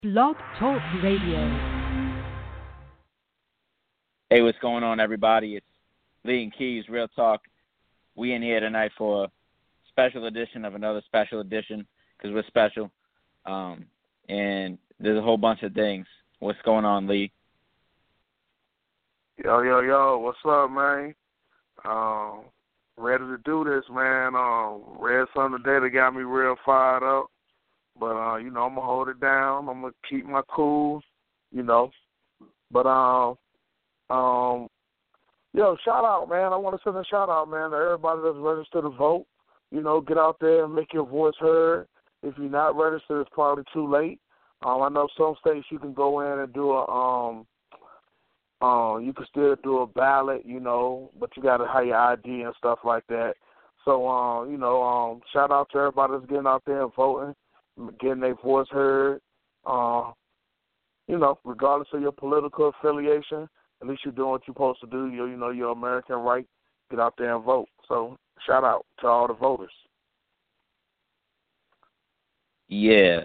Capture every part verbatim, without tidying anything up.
Blog Talk Radio. Hey, what's going on, everybody? It's Lee and Keys, Real Talk. We in here tonight for a special edition of another special edition because we're special. Um, and there's a whole bunch of things. What's going on, Lee? Yo, yo, yo, what's up, man? Um, ready to do this, man. Um, read something today that got me real fired up. But, uh, you know, I'm going to hold it down. I'm going to keep my cool, you know. But, um, um, yo, shout out, man. I want to send a shout out, man, to everybody that's registered to vote. You know, get out there and make your voice heard. If you're not registered, it's probably too late. Um, I know some states you can go in and do a, um, uh, you can still do a ballot, you know, but you got to have your I D and stuff like that. So, um, you know, um, shout out to everybody that's getting out there and voting, getting their voice heard. Uh, you know, regardless of your political affiliation, at least you're doing what you're supposed to do. You, you know, your American right. Get out there and vote. So, shout out to all the voters. Yeah.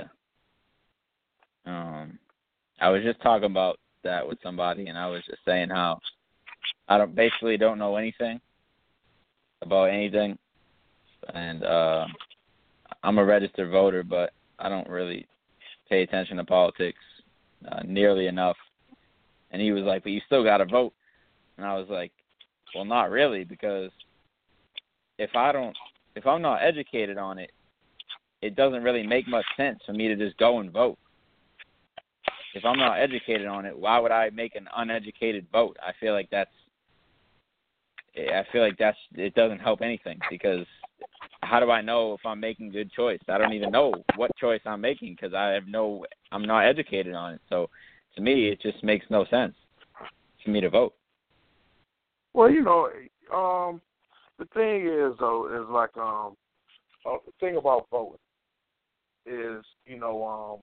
Um, I was just talking about that with somebody, and I was just saying how I don't basically don't know anything about anything, and uh, I'm a registered voter, but I don't really pay attention to politics uh, nearly enough. And he was like, "But you still got to vote," and I was like, "Well, not really, because if I don't, if I'm not educated on it, it doesn't really make much sense for me to just go and vote. If I'm not educated on it, why would I make an uneducated vote? I feel like that's, I feel like that's, it doesn't help anything, because how do I know if I'm making a good choice? I don't even know what choice I'm making because I have no, I'm not educated on it. So to me, it just makes no sense for me to vote." Well, you know, um, the thing is, though, is like, um, uh, the thing about voting is, you know, um,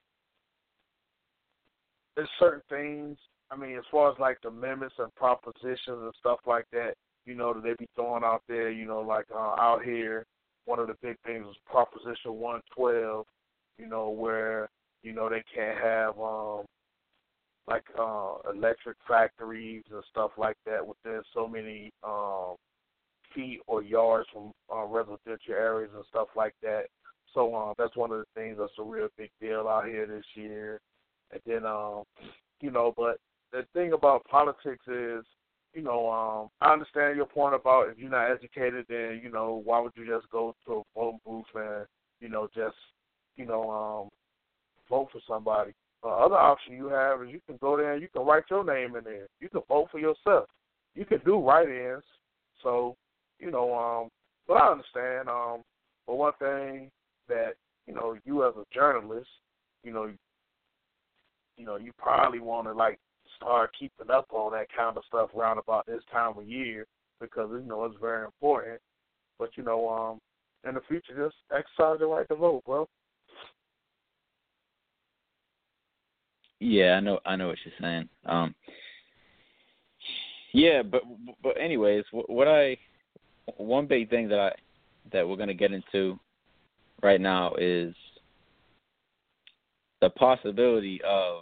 there's certain things, I mean, as far as like the amendments and propositions and stuff like that, you know, that they be throwing out there, you know, like uh, out here, one of the big things is Proposition one twelve, you know, where, you know, they can't have, um, like uh, electric factories and stuff like that within so many um, feet or yards from uh, residential areas and stuff like that. So uh, that's one of the things that's a real big deal out here this year. And then, um, you know, but the thing about politics is, you know, um, I understand your point about if you're not educated, then, you know, why would you just go to a voting booth and, you know, just, you know, um, vote for somebody. The uh, other option you have is you can go there and you can write your name in there. You can vote for yourself. You can do write-ins. So, you know, um, but I understand. Um, but one thing that, you know, you as a journalist, you know, you know, you probably want to, like, start keeping up on that kind of stuff around about this time of year because, you know, it's very important. But, you know, um, in the future, just exercise the right to vote, bro. Yeah, I know, I know what you're saying. Um, yeah, but but anyways, what I one big thing that I that we're gonna get into right now is the possibility of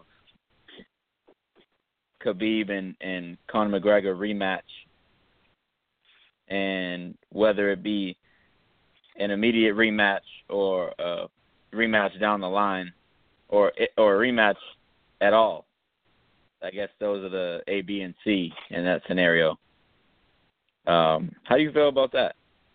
Khabib and, and Conor McGregor rematch, and whether it be an immediate rematch or a rematch down the line, or or a rematch at all. I guess those are the A, B, and C in that scenario. Um, how do you feel about that?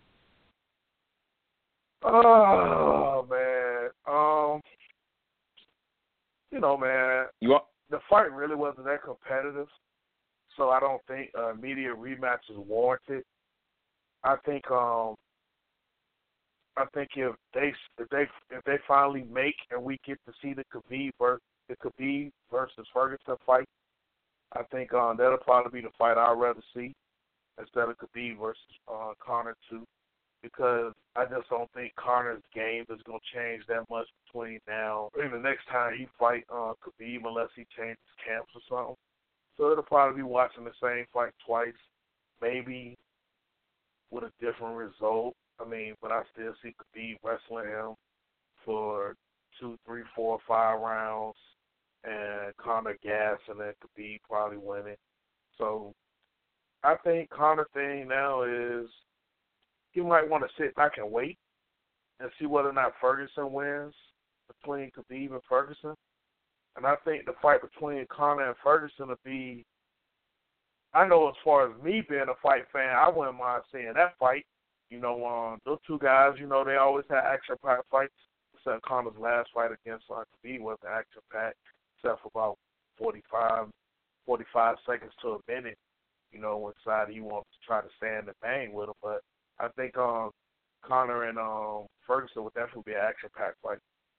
Oh, man. Um, you know, man, You want? the fight really wasn't that competitive, so I don't think uh, immediate rematch is warranted. I think um, I think if they if they if they finally make and we get to see the Khabib versus the Khabib versus Ferguson fight, I think um, that'll probably be the fight I'd rather see instead of Khabib versus uh, Conor too, because I just don't think Conor's game is going to change that much between now and the next time he fight uh, Khabib unless he changes camps or something. So it'll probably be watching the same fight twice, maybe with a different result. I mean, but I still see Khabib wrestling him for two, three, four, five rounds, and Conor gassing and Khabib probably winning. So I think Conor thing now is he might want to sit back and wait and see whether or not Ferguson wins between Khabib and Ferguson. And I think the fight between Conor and Ferguson will be, I know as far as me being a fight fan, I wouldn't mind seeing that fight. You know, um, those two guys, you know, they always had action-packed fights. Except Conor's last fight against uh, Khabib was an action-packed, except for about forty-five, forty-five seconds to a minute. You know, when side he wants to try to stand and bang with him. But I think um, Conor and um, Ferguson would definitely be an action-packed fight.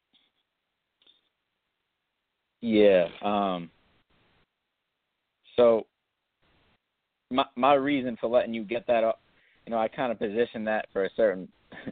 Yeah. Um, so my my reason for letting you get that up, you know, I kind of positioned that for a certain.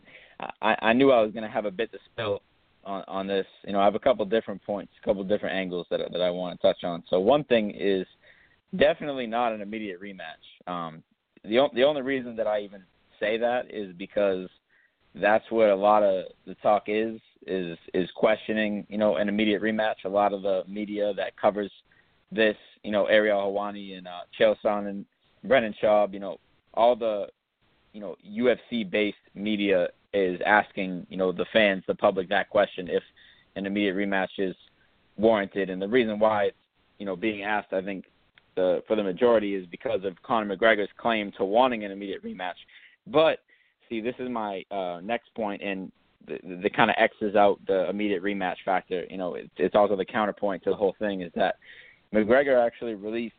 I, I knew I was going to have a bit to spill on, on this. You know, I have a couple different points, a couple different angles that that I want to touch on. So one thing is definitely not an immediate rematch. Um, the the only reason that I even say that is because that's what a lot of the talk is is is questioning, you know, an immediate rematch. A lot of the media that covers this, you know, Ariel Helwani and uh, Chael Sonnen and Brendan Schaub, you know, all the, you know, U F C-based media is asking, you know, the fans, the public, that question if an immediate rematch is warranted. And the reason why it's, you know, being asked, I think, the, for the majority is because of Conor McGregor's claim to wanting an immediate rematch. But, see, this is my uh, next point, and the, the kind of X's out the immediate rematch factor. You know, it, it's also the counterpoint to the whole thing is that McGregor actually released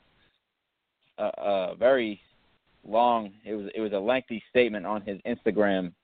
a, a very long, it was it was a lengthy statement on his Instagram,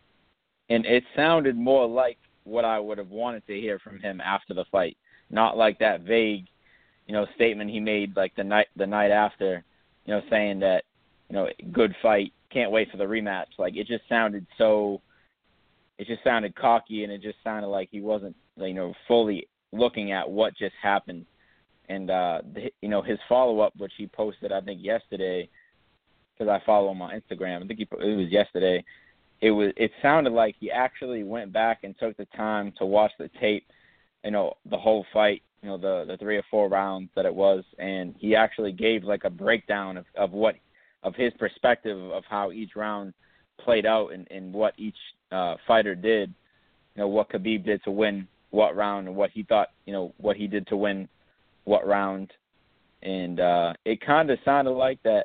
and it sounded more like what I would have wanted to hear from him after the fight, not like that vague, you know, statement he made like the night the night after, you know, saying that, you know, good fight, can't wait for the rematch. Like, it just sounded so, it just sounded cocky, and it just sounded like he wasn't, you know, fully looking at what just happened. And, uh, the, you know, his follow-up, which he posted, I think, yesterday, because I follow him on Instagram, I think he, it was yesterday, it was. It sounded like he actually went back and took the time to watch the tape, you know, the whole fight, you know, the, the three or four rounds that it was, and he actually gave, like, a breakdown of, of what, of his perspective of how each round played out and, and what each uh, fighter did, you know, what Khabib did to win what round and what he thought, you know, what he did to win what round. And uh, it kind of sounded like that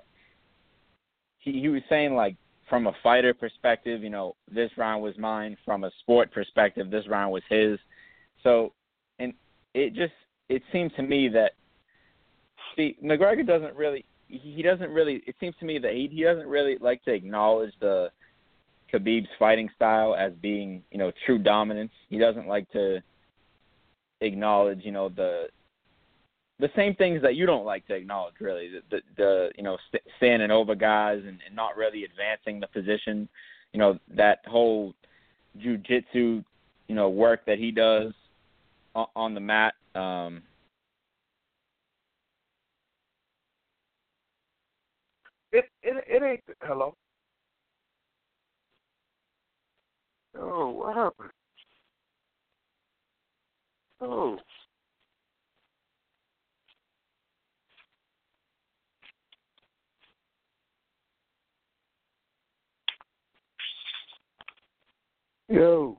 he, he was saying, like, from a fighter perspective, you know, this round was mine. From a sport perspective, this round was his. So, and it just, it seemed to me that, see, McGregor doesn't really, he doesn't really, it seems to me that he, he doesn't really like to acknowledge the Khabib's fighting style as being, you know, true dominance. He doesn't like to acknowledge, you know, the the same things that you don't like to acknowledge, really. The, the, the you know, st- standing over guys and, and not really advancing the position. You know, that whole jiu-jitsu, you know, work that he does on, on the mat. Um, It it it ain't. Hello. Oh, what happened? Oh. Yo.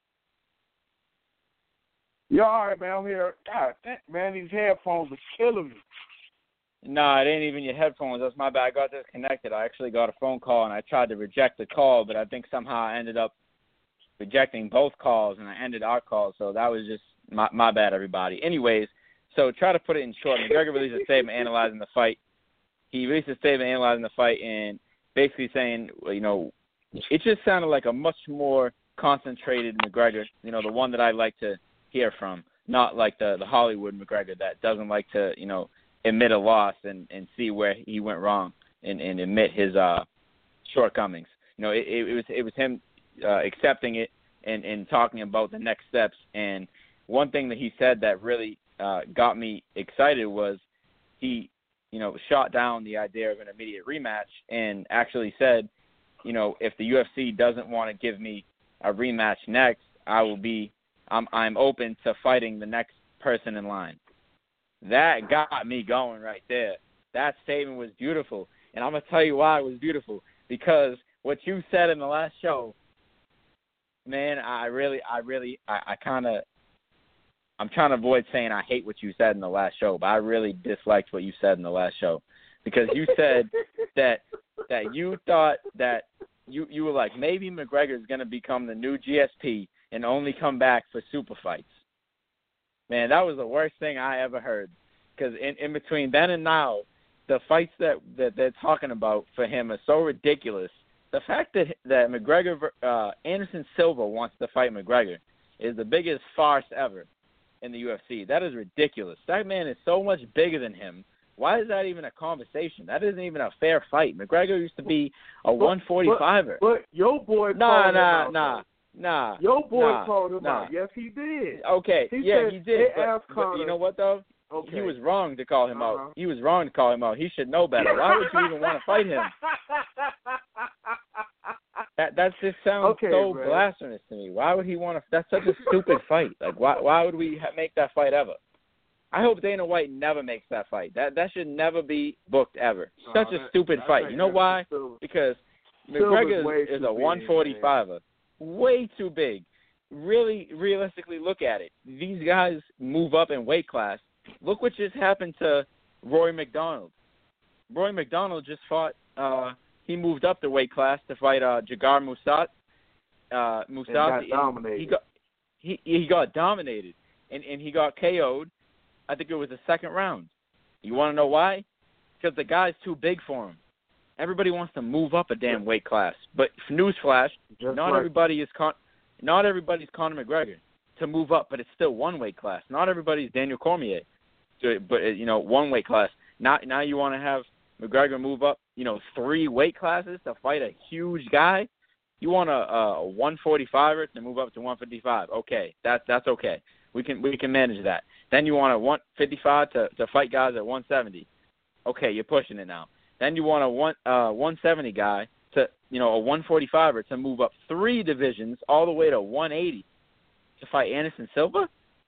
You all right, man? I'm here. God, man, these headphones are killing me. No, it ain't even your headphones. That's my bad. I got disconnected. I actually got a phone call, and I tried to reject the call, but I think somehow I ended up rejecting both calls, and I ended our call. So that was just my, my bad, everybody. Anyways, so try to put it in short. McGregor released a statement analyzing the fight. He released a statement analyzing the fight and basically saying, you know, it just sounded like a much more concentrated McGregor, you know, the one that I like to hear from, not like the, the Hollywood McGregor that doesn't like to, you know, admit a loss and, and see where he went wrong and, and admit his uh, shortcomings. You know, it, it was it was him uh, accepting it and, and talking about the next steps. And one thing that he said that really uh, got me excited was he, you know, shot down the idea of an immediate rematch and actually said, you know, if the U F C doesn't want to give me a rematch next, I will be I'm I'm open to fighting the next person in line. That got me going right there. That statement was beautiful. And I'm going to tell you why it was beautiful. Because what you said in the last show, man, I really, I really, I, I kind of, I'm trying to avoid saying I hate what you said in the last show, but I really disliked what you said in the last show. Because you said that that you thought that you, you were like, maybe McGregor is going to become the new G S P and only come back for super fights. Man, that was the worst thing I ever heard. Because in, in between then and now, the fights that, that they're talking about for him are so ridiculous. The fact that that McGregor, uh, Anderson Silva wants to fight McGregor is the biggest farce ever in the U F C. That is ridiculous. That man is so much bigger than him. Why is that even a conversation? That isn't even a fair fight. McGregor used to be a one forty-five-er. But, but your boy nah, called nah, him out. Nah, nah, Your boy nah, called him nah. out. Yes, he did. Okay, he yeah, said, he did. But, Conor, but you know what, though? Okay. He was wrong to call him uh-huh. out. He was wrong to call him out. He should know better. Why would you even want to fight him? That that just sounds okay, so man. blasphemous to me. Why would he want to? That's such a stupid fight. Like, why why would we ha- make that fight ever? I hope Dana White never makes that fight. That that should never be booked ever. Such oh, a that, stupid fight. You know why? Silver. Because Silver's McGregor is, is a one forty-five-er. Way too big. Really, realistically, look at it. These guys move up in weight class. Look what just happened to Roy McDonald. Roy McDonald just fought. Uh, he moved up the weight class to fight uh, Jagar Musat. Uh, Musat. And got dominated. He got he he got dominated, and and he got K O'd. I think it was the second round. You want to know why? Because the guy's too big for him. Everybody wants to move up a damn weight class, but newsflash, Just not like, everybody is con- not everybody's Conor McGregor to move up, but it's still one weight class. Not everybody's Daniel Cormier, but you know, one weight class. Now, now you want to have McGregor move up, you know, three weight classes to fight a huge guy. You want a, a one forty-five-er to move up to one fifty-five. Okay, that's that's okay. We can we can manage that. Then you want a one fifty-five to to fight guys at one seventy. Okay, you're pushing it now. Then you want a one uh one seventy guy to you know a one forty-five-er to move up three divisions all the way to one eighty to fight Anderson Silva.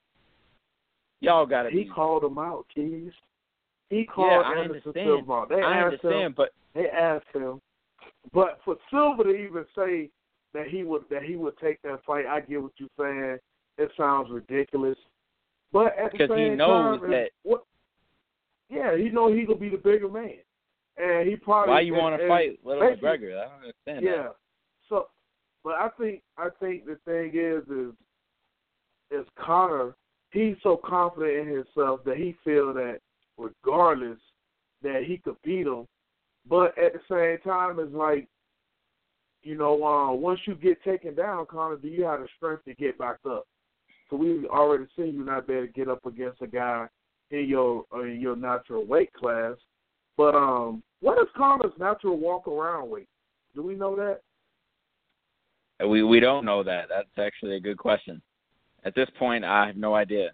Y'all got to He be. called him out, Keys. He called Yeah, I Anderson understand. Silva out. They I asked understand, him, but they asked him, but for Silva to even say that he would that he would take that fight, I get what you're saying. It sounds ridiculous, but at the because same he knows time, that. What, yeah, he knows he could be the bigger man, and he probably. Why you want to fight little McGregor? I don't understand yeah. that. Yeah, so, but I think I think the thing is is is Conor. He's so confident in himself that he feels that regardless that he could beat him, but at the same time, it's like, you know, uh, once you get taken down, Conor, do you have the strength to get back up? So we've already seen you not be able to get up against a guy in your uh, in your natural weight class. But um, what is Conor's natural walk around weight? Do we know that? We we don't know that. That's actually a good question. At this point, I have no idea.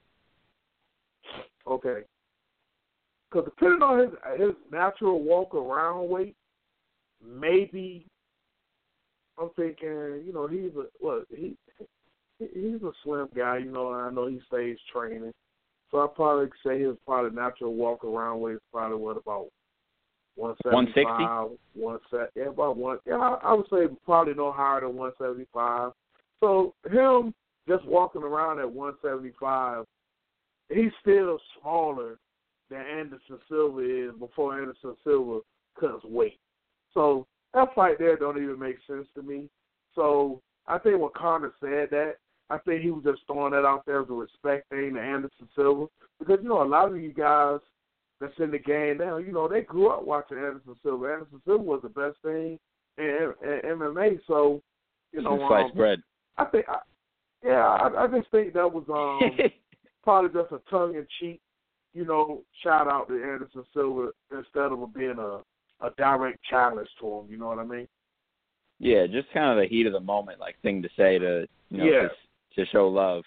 Okay. Because depending on his his natural walk around weight, maybe I'm thinking, you know, he's a what he he's a slim guy, you know, and I know he stays training. So I probably say his probably natural walk around weight is probably what about one seventy five, one set yeah, about one yeah, I, I would say probably no higher than one seventy five. So him just walking around at one seventy-five, he's still smaller than Anderson Silva is before Anderson Silva cuts weight. So that fight there don't even make sense to me. So I think when Conor said that, I think he was just throwing that out there as a respect thing to Anderson Silva. Because, you know, a lot of you guys that's in the game now, you know, they grew up watching Anderson Silva. Anderson Silva was the best thing in, in M M A. So, you know, sliced um, bread. I think I, Yeah, I, I just think that was um, probably just a tongue-in-cheek, you know, shout-out to Anderson Silva instead of being a, a direct challenge to him, you know what I mean? Yeah, just kind of the heat of the moment, like, thing to say to, you know, yeah. to, to show love.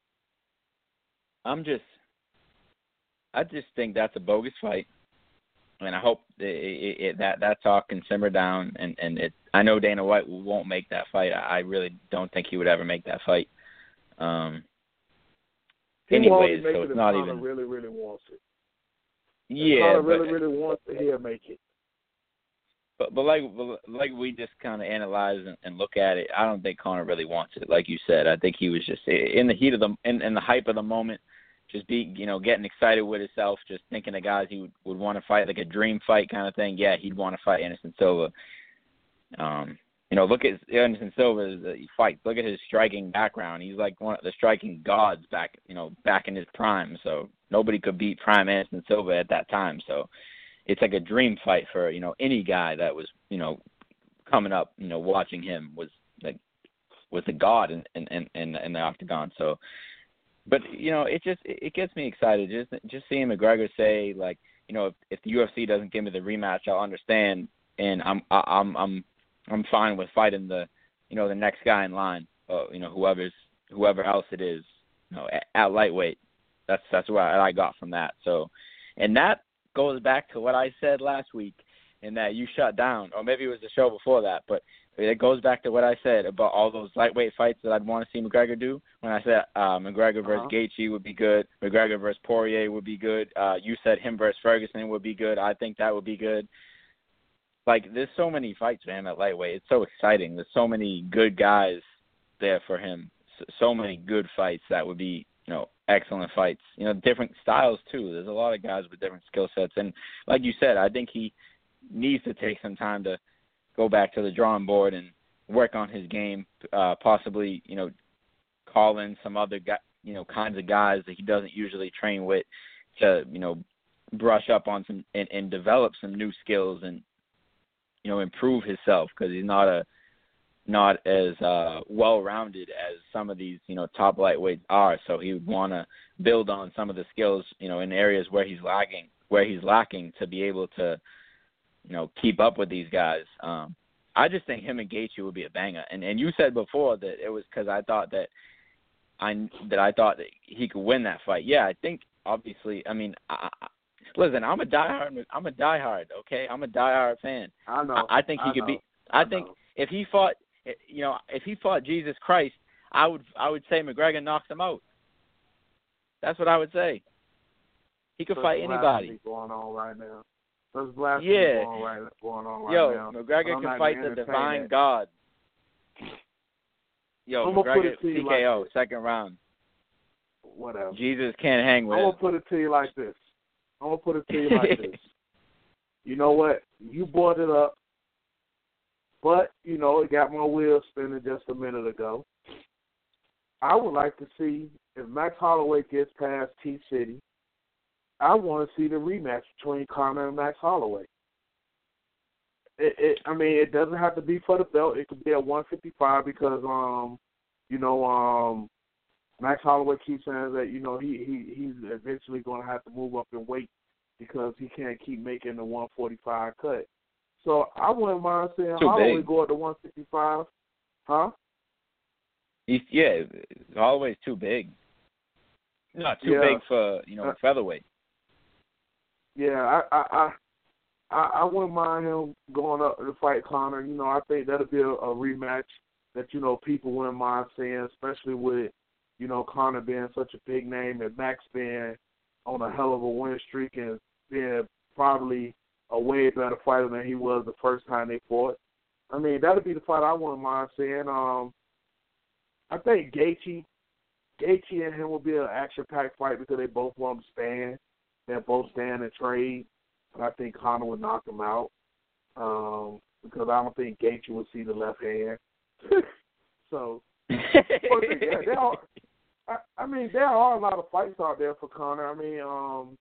I'm just, I just think that's a bogus fight. and I hope it, it, it, that that talk can simmer down. And and it, I know Dana White won't make that fight. I really don't think he would ever make that fight. Um. He Anyways, won't make so it it's if not Conor even. really, really wants it. Yeah, if Conor but, really, really wants it, he'll make it. But but like like we just kind of analyze and, and look at it, I don't think Conor really wants it. Like you said, I think he was just in the heat of the in, in the hype of the moment, just be you know getting excited with himself, just thinking of guys he would, would want to fight, like a dream fight kind of thing. Yeah, he'd want to fight Anderson Silva. Um, you know, look at Anderson Silva's uh, fight. Look at his striking background. He's like one of the striking gods back you know back in his prime. So nobody could beat prime Anderson Silva at that time. So. It's like a dream fight for, you know, any guy that was, you know, coming up, you know, watching him was like was a god in in, in, in the octagon. So, but, you know, it just it gets me excited. Just just seeing McGregor say, like, you know, if, if the U F C doesn't give me the rematch, I'll understand, and I'm I'm I'm I'm fine with fighting the, you know, the next guy in line, uh, you know, whoever's whoever else it is, you know, at, at lightweight. That's that's what I, I got from that. So, and that goes back to what I said last week, in that you shut down, or maybe it was the show before that, but it goes back to what I said about all those lightweight fights that I'd want to see McGregor do. When I said uh, McGregor versus Uh-huh. Gaethje would be good, McGregor versus Poirier would be good. Uh, you said him versus Ferguson would be good. I think that would be good. Like, there's so many fights for him at lightweight. It's so exciting. There's so many good guys there for him. So many good fights that would be, you know, excellent fights. You know, different styles too. There's a lot of guys with different skill sets, and like you said, I think he needs to take some time to go back to the drawing board and work on his game. Uh, possibly, you know, call in some other guy, you know, kinds of guys that he doesn't usually train with to, you know, brush up on some and, and develop some new skills and, you know, improve himself, because he's not a not as uh, well-rounded as some of these, you know, top lightweights are. So he would want to build on some of the skills, you know, in areas where he's lagging, where he's lacking, to be able to, you know, keep up with these guys. Um, I just think him and Gaethje would be a banger. And and you said before that it was because I thought that I that I thought that he could win that fight. Yeah, I think obviously. I mean, I, I, listen, I'm a diehard. I'm a diehard. Okay, I'm a diehard fan. I know. I, I think he I could know. be. I, I think know. if he fought. You know, if he fought Jesus Christ, I would I would say McGregor knocks him out. That's what I would say. He could There's fight anybody. blasphemy going on right now. There's blasphemy Yeah. going, right, going on right Yo, now. McGregor I'm can not fight gonna the entertain divine that. God. Yo, I'm gonna put McGregor it to you T K O, like this. second round. Whatever. Jesus can't hang with I'm him. gonna put it to you like this. I'm gonna put it to you like this. You know what? You brought it up, but you know it got my wheels spinning just a minute ago. I would like to see if Max Holloway gets past T City. I want to see the rematch between Conor and Max Holloway. It, it, I mean, it doesn't have to be for the belt. It could be at one fifty-five because, um, you know, um, Max Holloway keeps saying that you know he, he he's eventually going to have to move up in weight because he can't keep making the one forty-five cut. So I wouldn't mind seeing Too Holloway big. go up to one fifty-five. Huh? He's, yeah, Holloway's too big. Not too Yeah. big for, you know, Uh, featherweight. Yeah, I, I I I wouldn't mind him going up to fight Conor. You know, I think that'll be a, a rematch that you know people wouldn't mind seeing, especially with you know Conor being such a big name and Max being on a hell of a win streak and being probably a way better fighter than he was the first time they fought. I mean, that'll be the fight I wouldn't mind seeing. Um, I think Gaethje, Gaethje and him will be an action-packed fight because they both want to stand. They'll both stand and trade. But I think Conor would knock him out um, because I don't think Gaethje would see the left hand. so, but yeah, there are, I, I mean, there are a lot of fights out there for Conor. I mean, um,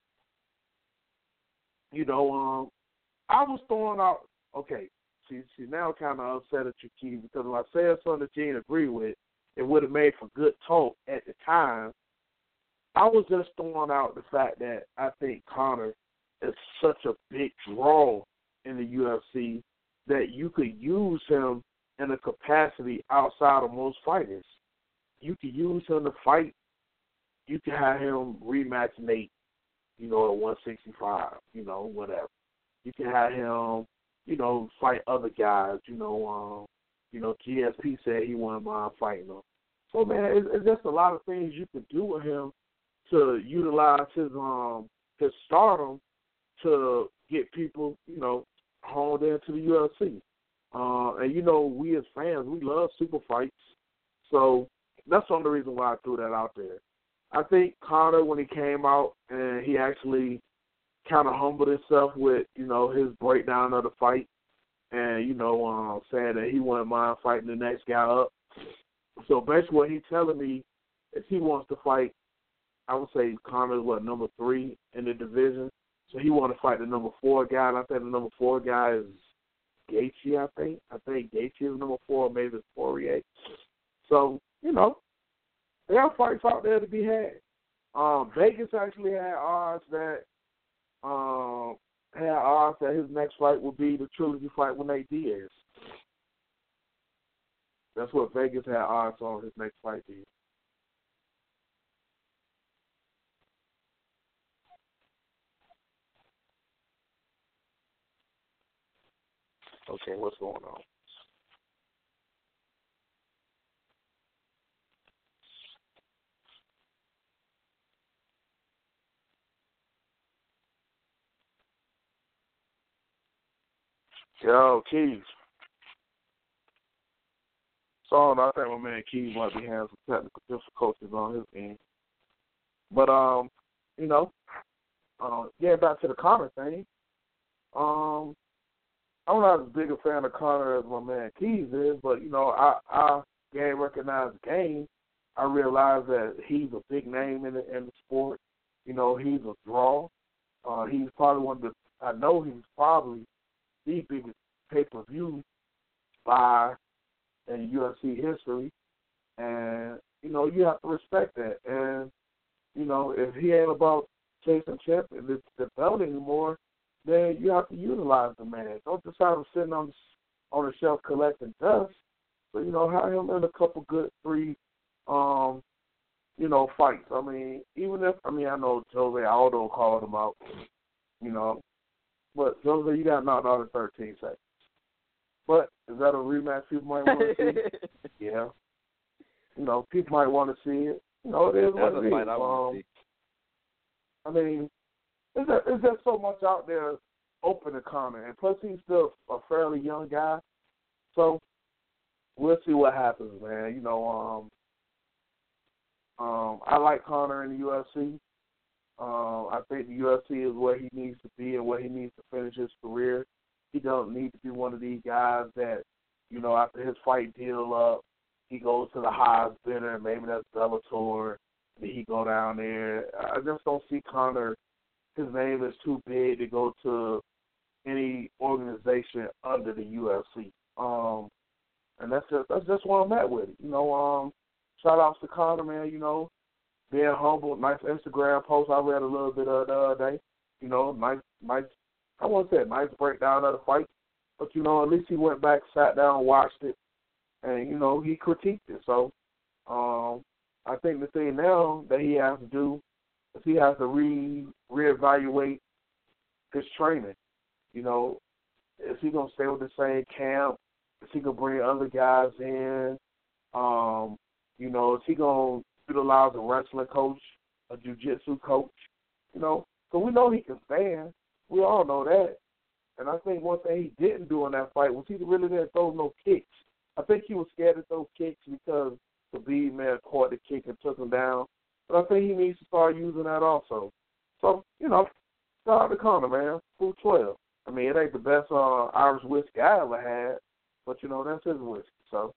you know, um, I was throwing out. Okay, she she now kind of upset at you, Keith, because if I said something that you didn't agree with, it would have made for good talk at the time. I was just throwing out the fact that I think Conor is such a big draw in the U F C that you could use him in a capacity outside of most fighters. You could use him to fight. You could have him rematch Nate, you know, at one sixty-five, you know, whatever. You can have him, you know, fight other guys. You know, um, you know, G S P said he wouldn't mind fighting him. So man, it's, it's just a lot of things you could do with him to utilize his um his stardom to get people, you know, honed into the U F C. Uh, and you know, we as fans, we love super fights. So that's one of the reasons why I threw that out there. I think Conor, when he came out and he actually kind of humbled himself with, you know, his breakdown of the fight and, you know, um, saying that he wouldn't mind fighting the next guy up. So basically what he's telling me is he wants to fight, I would say Conor's, what, number three in the division. So he wants to fight the number four guy, and I think the number four guy is Gaethje, I think. I think Gaethje is number four, maybe it's Poirier. So, you know, there are fights out there to be had. Um, Vegas actually had odds that um, had odds that his next fight would be the trilogy fight with Nate Diaz. That's what Vegas had odds on his next fight be. Okay, what's going on? Yo, Keys. So I think my man Keys might be having some technical difficulties on his end. But, um, you know, uh, getting back to the Conor thing, um, I'm not as big a fan of Conor as my man Keys is, but, you know, I, I game recognize the game. I realize that he's a big name in the, in the sport. You know, he's a draw. Uh, he's probably one of the, I know he's probably the biggest pay-per-view buy in U F C history. And, you know, you have to respect that. And, you know, if he ain't about chasing champ and the, the belt anymore, then you have to utilize the man. Don't just have him sitting on the, on the shelf collecting dust. So, you know, have him in a couple good three, um, you know, fights. I mean, even if, I mean, I know Jose Aldo called him out, you know, but Jose, you got knocked out in thirteen seconds. But is that a rematch people might want to see? Yeah. You know, people might want to see it. You know, it is That's what a it fight is. I want to Um, see. I mean, There's just, there's just so much out there open to Conor, and plus he's still a fairly young guy, so we'll see what happens, man. You know, um, um, I like Conor in the U F C. Um, I think the U F C is where he needs to be and where he needs to finish his career. He doesn't need to be one of these guys that, you know, after his fight deal up, he goes to the highest bidder, maybe that's Bellator, and he go down there. I just don't see Conor. His name is too big to go to any organization under the U F C. Um, and that's just that's just where I'm at with it. You know, um, shout outs to Conor, man, you know, being humble, nice Instagram post I read a little bit of the other day. You know, nice nice I won't say a nice breakdown of the fight. But, you know, at least he went back, sat down, watched it, and, you know, he critiqued it. So um, I think the thing now that he has to do is he has to re reevaluate his training. You know, is he going to stay with the same camp? Is he going to bring other guys in? Um, you know, is he going to utilize a wrestling coach, a jiu-jitsu coach? You know, so we know he can stand. We all know that. And I think one thing he didn't do in that fight was he really didn't throw no kicks. I think he was scared to throw kicks because the Khabib man caught the kick and took him down. But I think he needs to start using that also. So, you know, shout out to Conor, man. Full twelve. I mean, it ain't the best uh, Irish whiskey I ever had, but, you know, that's his whiskey. So.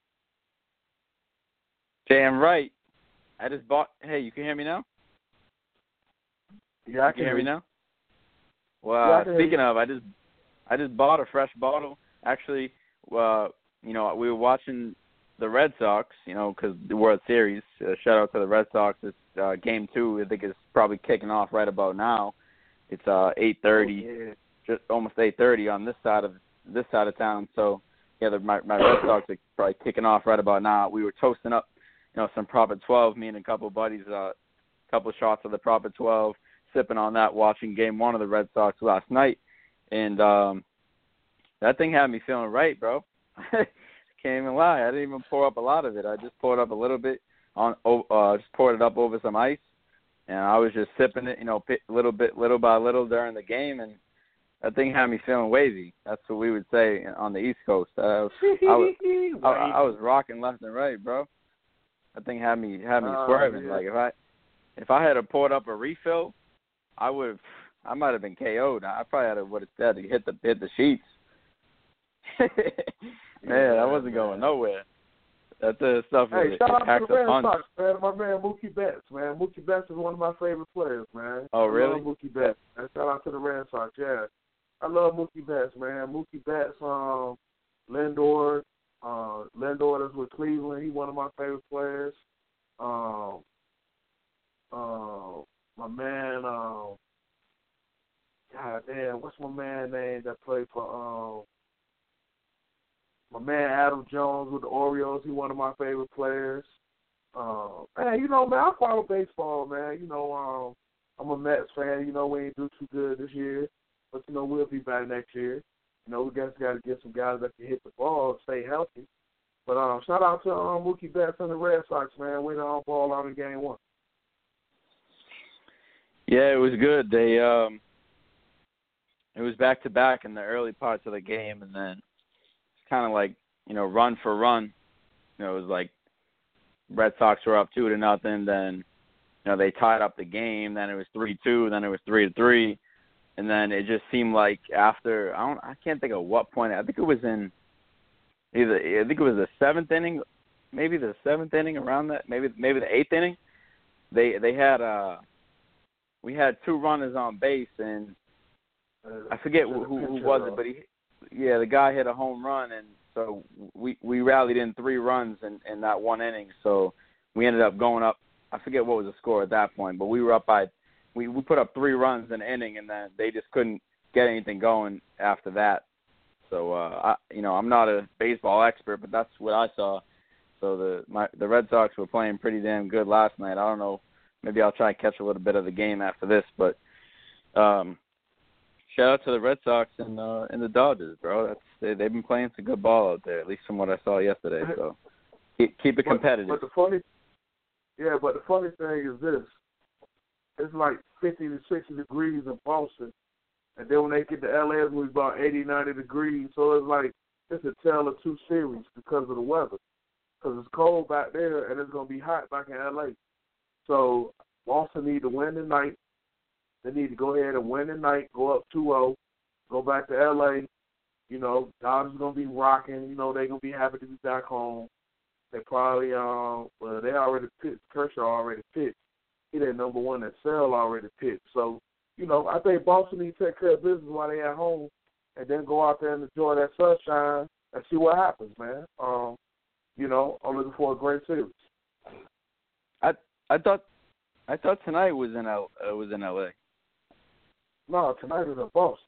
Damn right. I just bought. Hey, you can hear me now? Yeah, I you can hear me now. Well, yeah, uh, speaking of, I just I just bought a fresh bottle. Actually, uh, you know, we were watching the Red Sox, you know, because the World Series. Uh, shout out to the Red Sox. It's uh, game two. I think it's probably kicking off right about now. It's uh, eight thirty, oh, yeah. just almost eight thirty on this side of this side of town. So yeah, the, my my Red Sox are probably kicking off right about now. We were toasting up, you know, some Proper twelve. Me and a couple of buddies, a uh, couple of shots of the Proper twelve. Sipping on that, watching game one of the Red Sox last night. and um, that thing had me feeling right, bro. Can't even lie. I didn't even pour up a lot of it. I just poured up a little bit on, uh, just poured it up over some ice, and I was just sipping it, you know, little bit, little by little during the game, and that thing had me feeling wavy. That's what we would say on the East Coast. Uh, I, was, I, I was rocking left and right, bro. That thing had me had me uh, swerving. yeah. Like if I if I had poured up a refill, I would I might have been K O'd. I probably had to would have had to hit the hit the sheets. Man, yeah, I wasn't man. going nowhere. That uh, stuff Hey, is shout it out packs to the a Red punch. Sox, man. My man Mookie Betts, man. Mookie Betts is one of my favorite players, man. Oh, really? I love Mookie Betts. And shout out to the Red Sox, yeah. I love Mookie Betts, man. Mookie Betts, um, Lindor, uh, Lindor is with Cleveland. He's one of my favorite players. Um, uh, my man, um, God damn, what's my man name that played for, um, my man Adam Jones with the Orioles. He's one of my favorite players. Uh, man, you know, man, I follow baseball, man. You know, um, I'm a Mets fan. You know, we ain't do too good this year, but you know, we'll be back next year. You know, we just got to get some guys that can hit the ball and stay healthy. But um, shout out to um, Mookie Betts and the Red Sox, man. We all ball out in game one. Yeah, it was good. They um, it was back to back in the early parts of the game, and then it's kind of like, you know, run for run. You know, it was like Red Sox were up two to nothing. Then, you know, they tied up the game. Then it was three two. Then it was three to three. And then it just seemed like after I don't I can't think of what point. I think it was in either I think it was the seventh inning, maybe the seventh inning around that, maybe maybe the eighth inning. They they had uh we had two runners on base, and I forget who, who, who was it, but he yeah the guy hit a home run, and so we we rallied in three runs in, in that one inning. So we ended up going up. I forget what was the score at that point, but we were up by we we put up three runs in an inning, and then they just couldn't get anything going after that. So uh, I you know I'm not a baseball expert, but that's what I saw. So the my the Red Sox were playing pretty damn good last night. I don't know. Maybe I'll try and catch a little bit of the game after this, but um, shout out to the Red Sox and uh, and the Dodgers, bro. That's they, they've been playing some good ball out there, at least from what I saw yesterday. So keep, keep it competitive. But, but the funny, yeah, but the funny thing is this: it's like fifty to sixty degrees in Boston, and then when they get to L A, it's gonna be about eighty, ninety degrees. So it's like it's a tale of two series because of the weather. Because it's cold back there, and it's gonna be hot back in L A. So Boston need to win tonight. They need to go ahead and win tonight, go up two oh, go back to L A. You know, Dodgers going to be rocking. You know, they're going to be happy to be back home. They probably, um, well, they already pitched. Kershaw already pitched. He their number one that Sale already pitched. So, you know, I think Boston needs to take care of business while they're at home and then go out there and enjoy that sunshine and see what happens, man. Um, you know, I'm looking for a great series. I I thought I thought tonight was in L uh, was in L A. No, tonight is in Boston.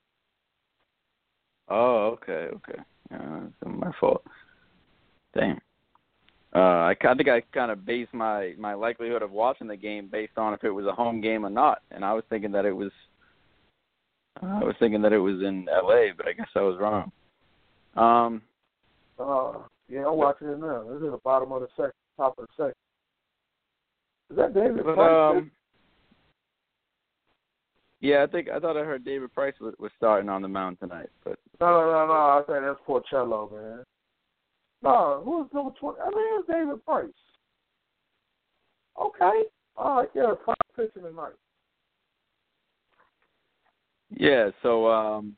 Oh, okay, okay. Uh, it's my fault. Damn. Uh, I, I think I kind of based my, my likelihood of watching the game based on if it was a home game or not, and I was thinking that it was. Uh, I was thinking that it was in L A, but I guess I was wrong. Um. Uh, yeah, I'm watching it now. This is the bottom of the second, top of the second. Is that David but, Price? Um, yeah, I think I thought I heard David Price was, was starting on the mound tonight, but No, no, no, no. I think that's Porcello, man. No, who's number twenty? I mean, it's David Price. Okay. All right, yeah, five pitching tonight. Yeah, so um,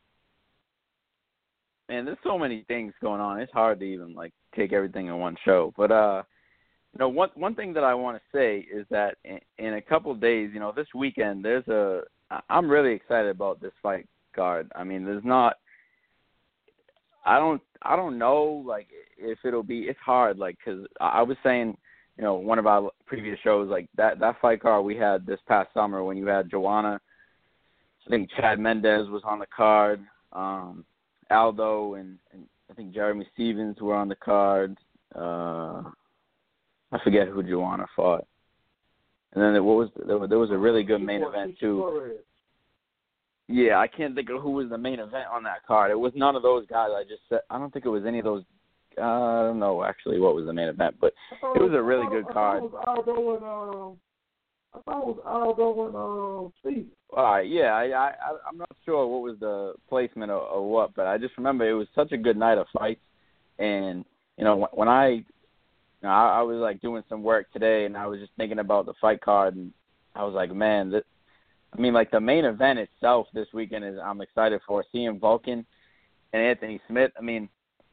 man, there's so many things going on. It's hard to even like take everything in one show, but uh. You know, one one thing that I want to say is that in, in a couple of days, you know, this weekend, there's a. I'm really excited about this fight card. I mean, there's not. I don't. I don't know, like, if it'll be. It's hard, like, because I was saying, you know, one of our previous shows, like that that fight card we had this past summer when you had Joanna. I think Chad Mendez was on the card. Um, Aldo and, and I think Jeremy Stevens were on the card. Uh, I forget who Joanna fought. And then what was there was, there was a really good main event too. Yeah, I can't think of who was the main event on that card. It was none of those guys I just said. I don't think it was any of those. Uh, I don't know actually what was the main event, but it was a really good card. I thought it was Aldo and um, I thought it was Aldo and um, Steve. All right, yeah, I, I, I'm not sure what was the placement or, or what, but I just remember it was such a good night of fights, and you know when I, you know, I, I was like doing some work today, and I was just thinking about the fight card, and I was like, man, this, I mean, like the main event itself this weekend is I'm excited for seeing Vulcan and Anthony Smith. I mean,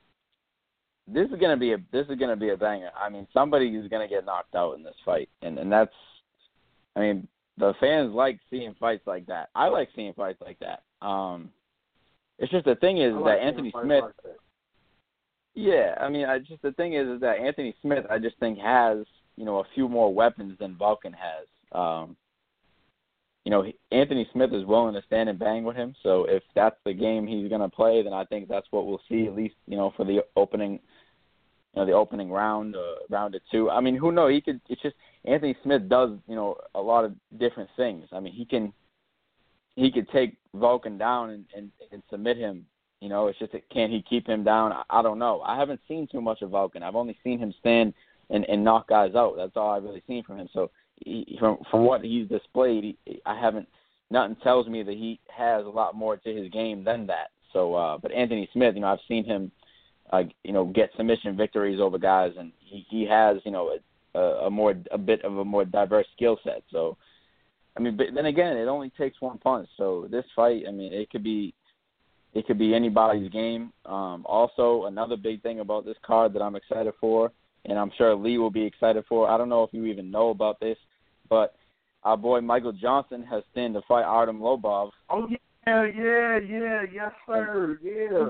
this is gonna be a this is gonna be a banger. I mean, somebody is gonna get knocked out in this fight, and and that's, I mean, the fans like seeing fights like that. I like seeing fights like that. Um, it's just the thing is like that Anthony Smith. Like that. Yeah, I mean, I just the thing is, is that Anthony Smith, I just think has you know a few more weapons than Vulcan has. Um, you know, Anthony Smith is willing to stand and bang with him. So if that's the game he's going to play, then I think that's what we'll see at least, you know, for the opening, you know, the opening round, uh, round or two. I mean, who knows? He could. It's just Anthony Smith does, you know, a lot of different things. I mean, he can, he could take Vulcan down and, and, and submit him. You know, it's just that can he keep him down? I, I don't know. I haven't seen too much of Vulcan. I've only seen him stand and, and knock guys out. That's all I've really seen from him. So he, from from what he's displayed, he, I haven't. Nothing tells me that he has a lot more to his game than that. So, uh, but Anthony Smith, you know, I've seen him, uh, you know, get submission victories over guys, and he, he has, you know, a, a more a bit of a more diverse skill set. So, I mean, but then again, it only takes one punch. So this fight, I mean, it could be. It could be anybody's game. Um, also, another big thing about this card that I'm excited for, and I'm sure Lee will be excited for, I don't know if you even know about this, but our boy Michael Johnson has stand to fight Artem Lobov. Oh, yeah, yeah, yeah, yes, sir, yeah.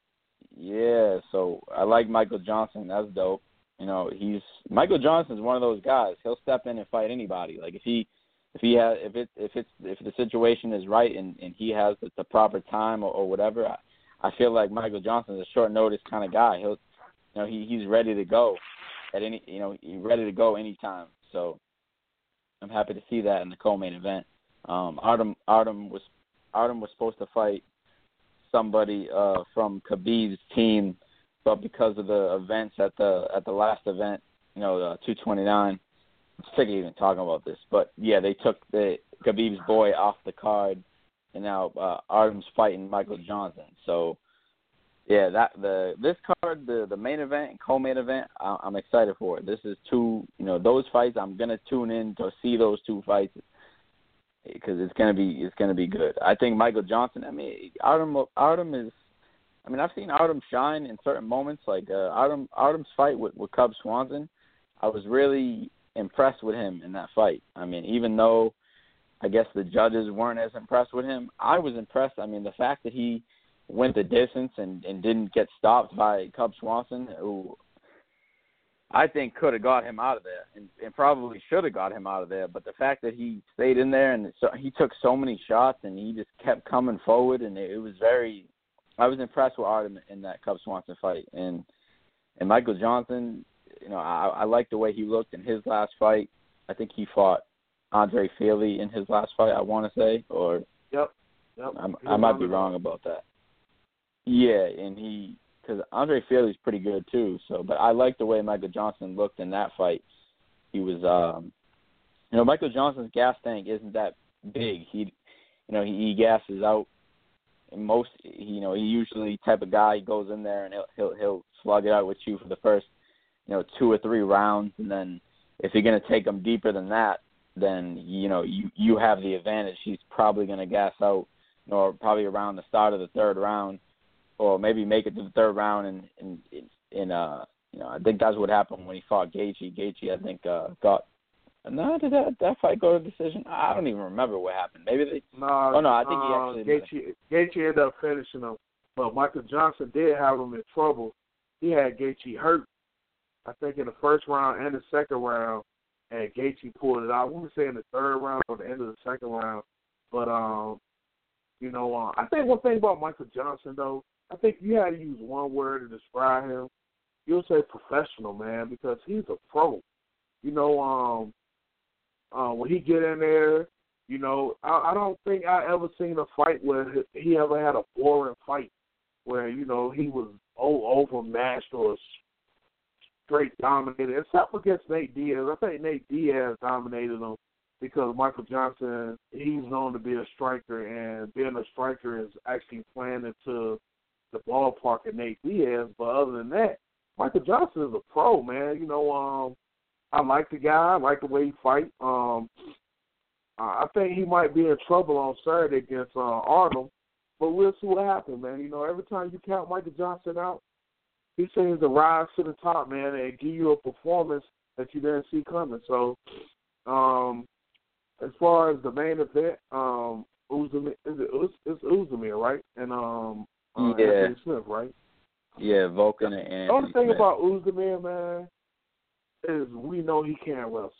Yeah, so I like Michael Johnson. That's dope. You know, he's Michael Johnson's one of those guys. He'll step in and fight anybody. Like if he If he has, if it, if it's, if the situation is right and, and he has the, the proper time or, or whatever, I, I feel like Michael Johnson's a short notice kind of guy. He'll, you know, he he's ready to go at any, you know, he's ready to go anytime. So I'm happy to see that in the co-main event. Um, Artem Artem was Artem was supposed to fight somebody uh, from Khabib's team, but because of the events at the at the last event, you know, the two twenty-nine. I'm sick of even talking about this, but yeah, they took the Khabib's boy off the card, and now uh, Artem's fighting Michael Johnson. So, yeah, that the this card, the the main event and co-main event, I, I'm excited for it. This is two, you know, those fights. I'm gonna tune in to see those two fights because it's gonna be it's gonna be good. I think Michael Johnson. I mean, Artem Artem is. I mean, I've seen Artem shine in certain moments, like uh, Artem Artem's fight with with Cub Swanson. I was really impressed with him in that fight. I mean, even though I guess the judges weren't as impressed with him, I was impressed. I mean, the fact that he went the distance and, and didn't get stopped by Cub Swanson, who I think could have got him out of there and, and probably should have got him out of there. But the fact that he stayed in there and so, he took so many shots and he just kept coming forward, and it, it was very – I was impressed with Artem in that Cub Swanson fight. And, and Michael Johnson – you know, I, I like the way he looked in his last fight. I think he fought Andre Feely in his last fight, I want to say. Or Yep. yep. I might be wrong about that. Yeah, and he – because Andre Feely's pretty good too. So, but I like the way Michael Johnson looked in that fight. He was um, – you know, Michael Johnson's gas tank isn't that big. He, you know, he, he gasses out. And most – you know, he usually type of guy, he goes in there and he'll, he'll, he'll slug it out with you for the first – you know, two or three rounds, and then if you're going to take him deeper than that, then, you know, you, you have the advantage. He's probably going to gas out, you know, probably around the start of the third round, or maybe make it to the third round, and, and, and uh, you know, I think that's what happened when he fought Gaethje. Gaethje, I think, uh, got, no, did that, that fight go to decision? I don't even remember what happened. Maybe they, no, oh, no, I think uh, he actually, Gaethje, Gaethje ended up finishing him, but Michael Johnson did have him in trouble. He had Gaethje hurt, I think, in the first round and the second round, and Gaethje pulled it out. I want to say in the third round or the end of the second round. But, um, you know, uh, I think one thing about Michael Johnson, though, I think you had to use one word to describe him. You'll say professional, man, because he's a pro. You know, um, uh, when he get in there, You know, I, I don't think I ever seen a fight where he ever had a boring fight where, you know, he was o- overmatched or straight dominated, except against Nate Diaz. I think Nate Diaz dominated him because Michael Johnson, he's known to be a striker, and being a striker is actually playing into the ballpark of Nate Diaz. But other than that, Michael Johnson is a pro, man. You know, um, I like the guy. I like the way he fight. Um, I think he might be in trouble on Saturday against uh, Arnold, but we'll see what happens, man. You know, every time you count Michael Johnson out, he seems to rise to the top, man, and give you a performance that you didn't see coming. So, um, as far as the main event, um, Uzdemir, is it, it's, it's Uzdemir, right? And um, uh, yeah. Anthony Smith, right? Yeah, Vulcan and Anthony The only thing Smith. about Uzdemir, man, is we know he can't wrestle.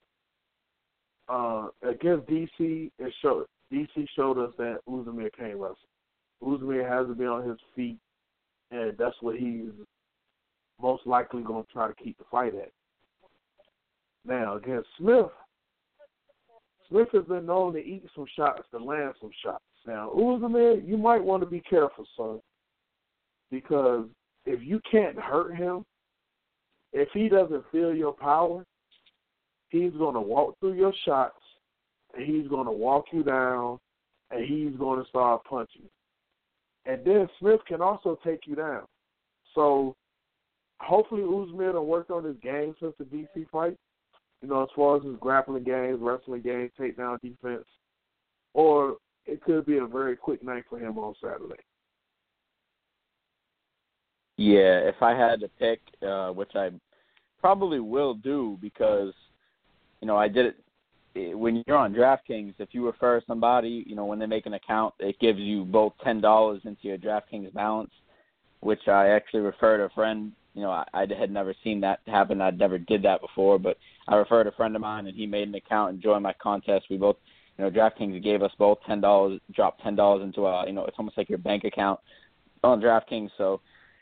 Uh, against D C, it showed D C showed us that Uzdemir can't wrestle. Uzdemir has to be on his feet, and that's what he's most likely going to try to keep the fight at. Now, against Smith, Smith has been known to eat some shots, to land some shots. Now, Uzdemir, you might want to be careful, son, because if you can't hurt him, if he doesn't feel your power, he's going to walk through your shots, and he's going to walk you down, and he's going to start punching. And then Smith can also take you down. So hopefully Uzdemir will work on his game since the D C fight, you know, as far as his grappling games, wrestling games, takedown defense. Or it could be a very quick night for him on Saturday. Yeah, if I had to pick, uh, which I probably will do because, you know, I did it. When you're on DraftKings, if you refer somebody, you know, when they make an account, it gives you both ten dollars into your DraftKings balance, which I actually referred a friend. You know, I, I had never seen that happen. I never did that before, but I referred a friend of mine, and he made an account and joined my contest. We both, you know, DraftKings gave us both ten dollars, dropped ten dollars into a, you know, it's almost like your bank account on DraftKings. So,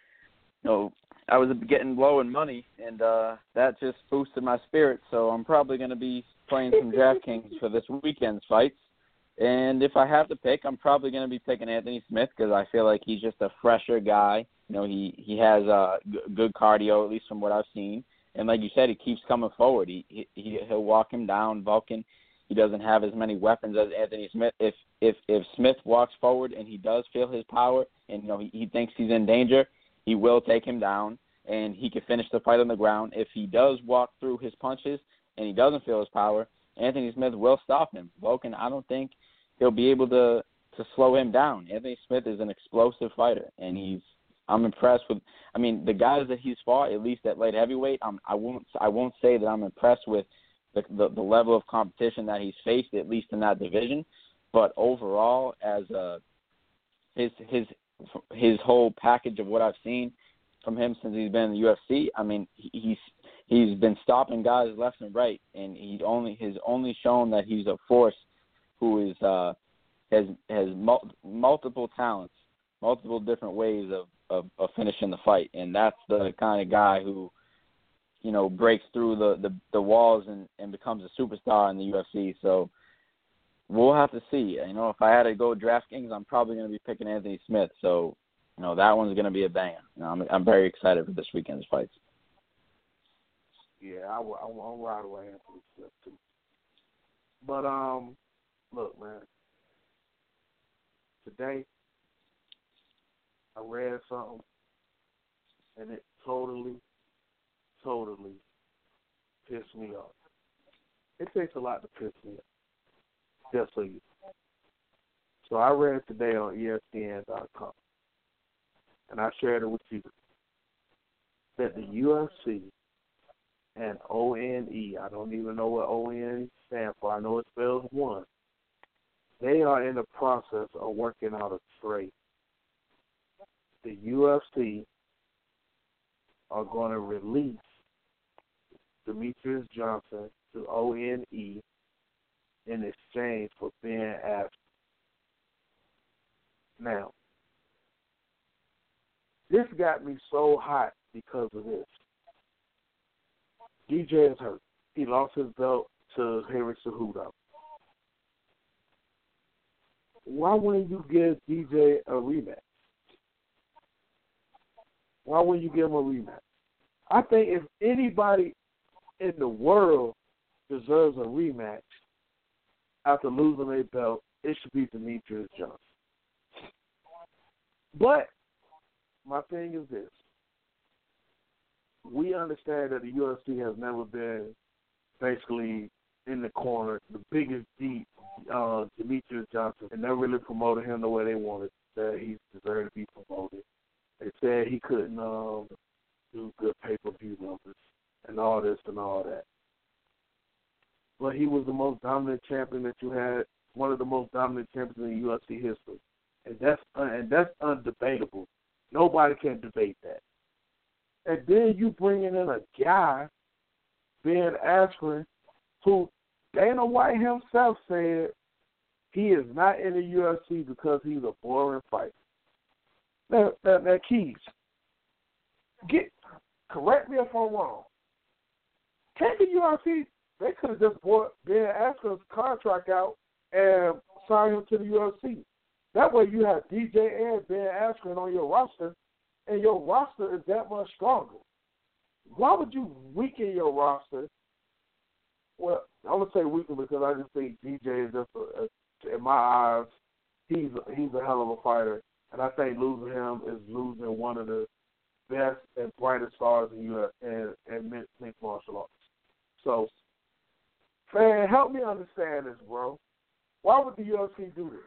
you know, I was getting low in money, and uh, that just boosted my spirit. So I'm probably going to be playing some DraftKings for this weekend's fights. And if I have to pick, I'm probably going to be picking Anthony Smith because I feel like he's just a fresher guy. You know, he, he has uh, g- good cardio, at least from what I've seen. And like you said, he keeps coming forward. He, he, he'll walk him down. Vulcan, he doesn't have as many weapons as Anthony Smith. If if if Smith walks forward and he does feel his power and, you know, he, he thinks he's in danger, he will take him down, and he can finish the fight on the ground. If he does walk through his punches and he doesn't feel his power, Anthony Smith will stop him. Vulcan, I don't think he'll be able to, to slow him down. Anthony Smith is an explosive fighter, and he's I'm impressed with. I mean, the guys that he's fought, at least at light heavyweight, I'm, I won't I won't say that I'm impressed with the, the the level of competition that he's faced, at least in that division. But overall, as a his his his whole package of what I've seen from him since he's been in the U F C, I mean, he's he's been stopping guys left and right, and he only has only shown that he's a force who is uh, has has mul- multiple talents, multiple different ways of, of, of finishing the fight, and that's the kind of guy who, you know, breaks through the, the, the walls and, and becomes a superstar in the U F C. So we'll have to see. You know, if I had to go DraftKings, I'm probably going to be picking Anthony Smith. So, you know, that one's going to be a banger. You know, I'm I'm very excited for this weekend's fights. Yeah, I will, I will, I'll ride away Anthony Smith too. But um, look, man. Today, I read something, and it totally, totally pissed me off. It takes a lot to piss me off, just so you know. So I read today on E S P N dot com, and I shared it with you, that the U F C and O N E, I don't even know what O N E stands for, I know it spells one, they are in the process of working out a trade. The U F C are going to release Demetrius Johnson to O N E in exchange for Ben Askren. Now, this got me so hot because of this. D J is hurt. He lost his belt to Henry Cejudo. why wouldn't you give D J a rematch? Why wouldn't you give him a rematch? I think if anybody in the world deserves a rematch after losing a belt, it should be Demetrius Johnson. But my thing is this. We understand that the U F C has never been basically in the corner, the biggest deep uh, Demetrius Johnson, and never really promoted him the way they wanted, that he deserved to be promoted. They said he couldn't um, do good pay-per-view numbers and all this and all that. But he was the most dominant champion that you had, one of the most dominant champions in U F C history. And that's uh, and that's undebatable. Nobody can debate that. And then you bringing in a guy, Ben Askren, who Dana White himself said he is not in the U F C because he's a boring fighter. Now, now, now Keys, get correct me if I'm wrong. Can't the U F C, they could have just bought Ben Askren's contract out and signed him to the U F C. That way you have D J and Ben Askren on your roster, and your roster is that much stronger. Why would you weaken your roster? Well, I'm going to say weaken because I just think D J is just, a, a, in my eyes, he's a, he's a hell of a fighter. And I think losing him is losing one of the best and brightest stars in U S and, and mixed martial arts. So, man, help me understand this, bro. Why would the U F C do this?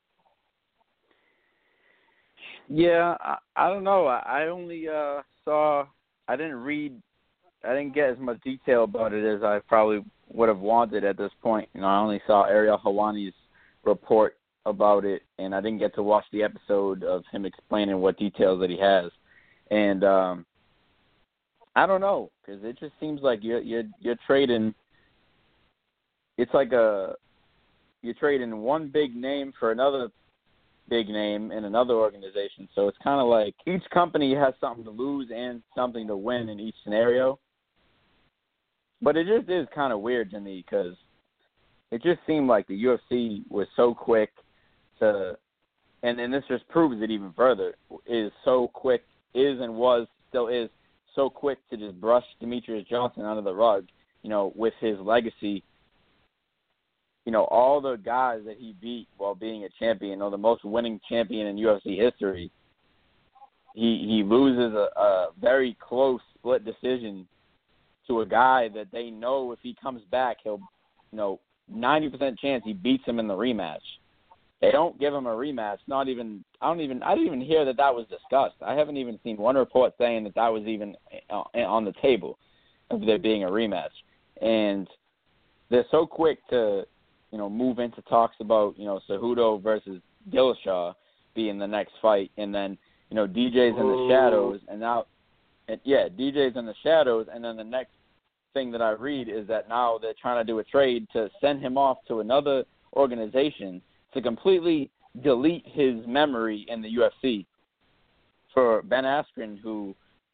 Yeah, I, I don't know. I, I only uh, saw, I didn't read, I didn't get as much detail about it as I probably would have wanted at this point. You know, I only saw Ariel Helwani's report about it, and I didn't get to watch the episode of him explaining what details that he has. And um, I don't know, because it just seems like you're you're you're trading. It's like a you're trading one big name for another big name in another organization. So it's kind of like each company has something to lose and something to win in each scenario. But it just is kind of weird to me because it just seemed like the U F C was so quick to, and, and this just proves it even further, is so quick, is and was, still is, so quick to just brush Demetrius Johnson under the rug, you know, with his legacy. You know, all the guys that he beat while being a champion, or the most winning champion in U F C history, he he loses a, a very close split decision to a guy that they know if he comes back, he'll, you know, ninety percent chance he beats him in the rematch. They don't give him a rematch. Not even I don't even I didn't even hear that that was discussed. I haven't even seen one report saying that that was even on the table of there being a rematch. And they're so quick to, you know, move into talks about, you know, Cejudo versus Dillashaw being the next fight, and then, you know, D J's in the shadows, and now, and yeah, D J's in the shadows, and then the next thing that I read is that now they're trying to do a trade to send him off to another organization to completely delete his memory in the U F C for Ben Askren, who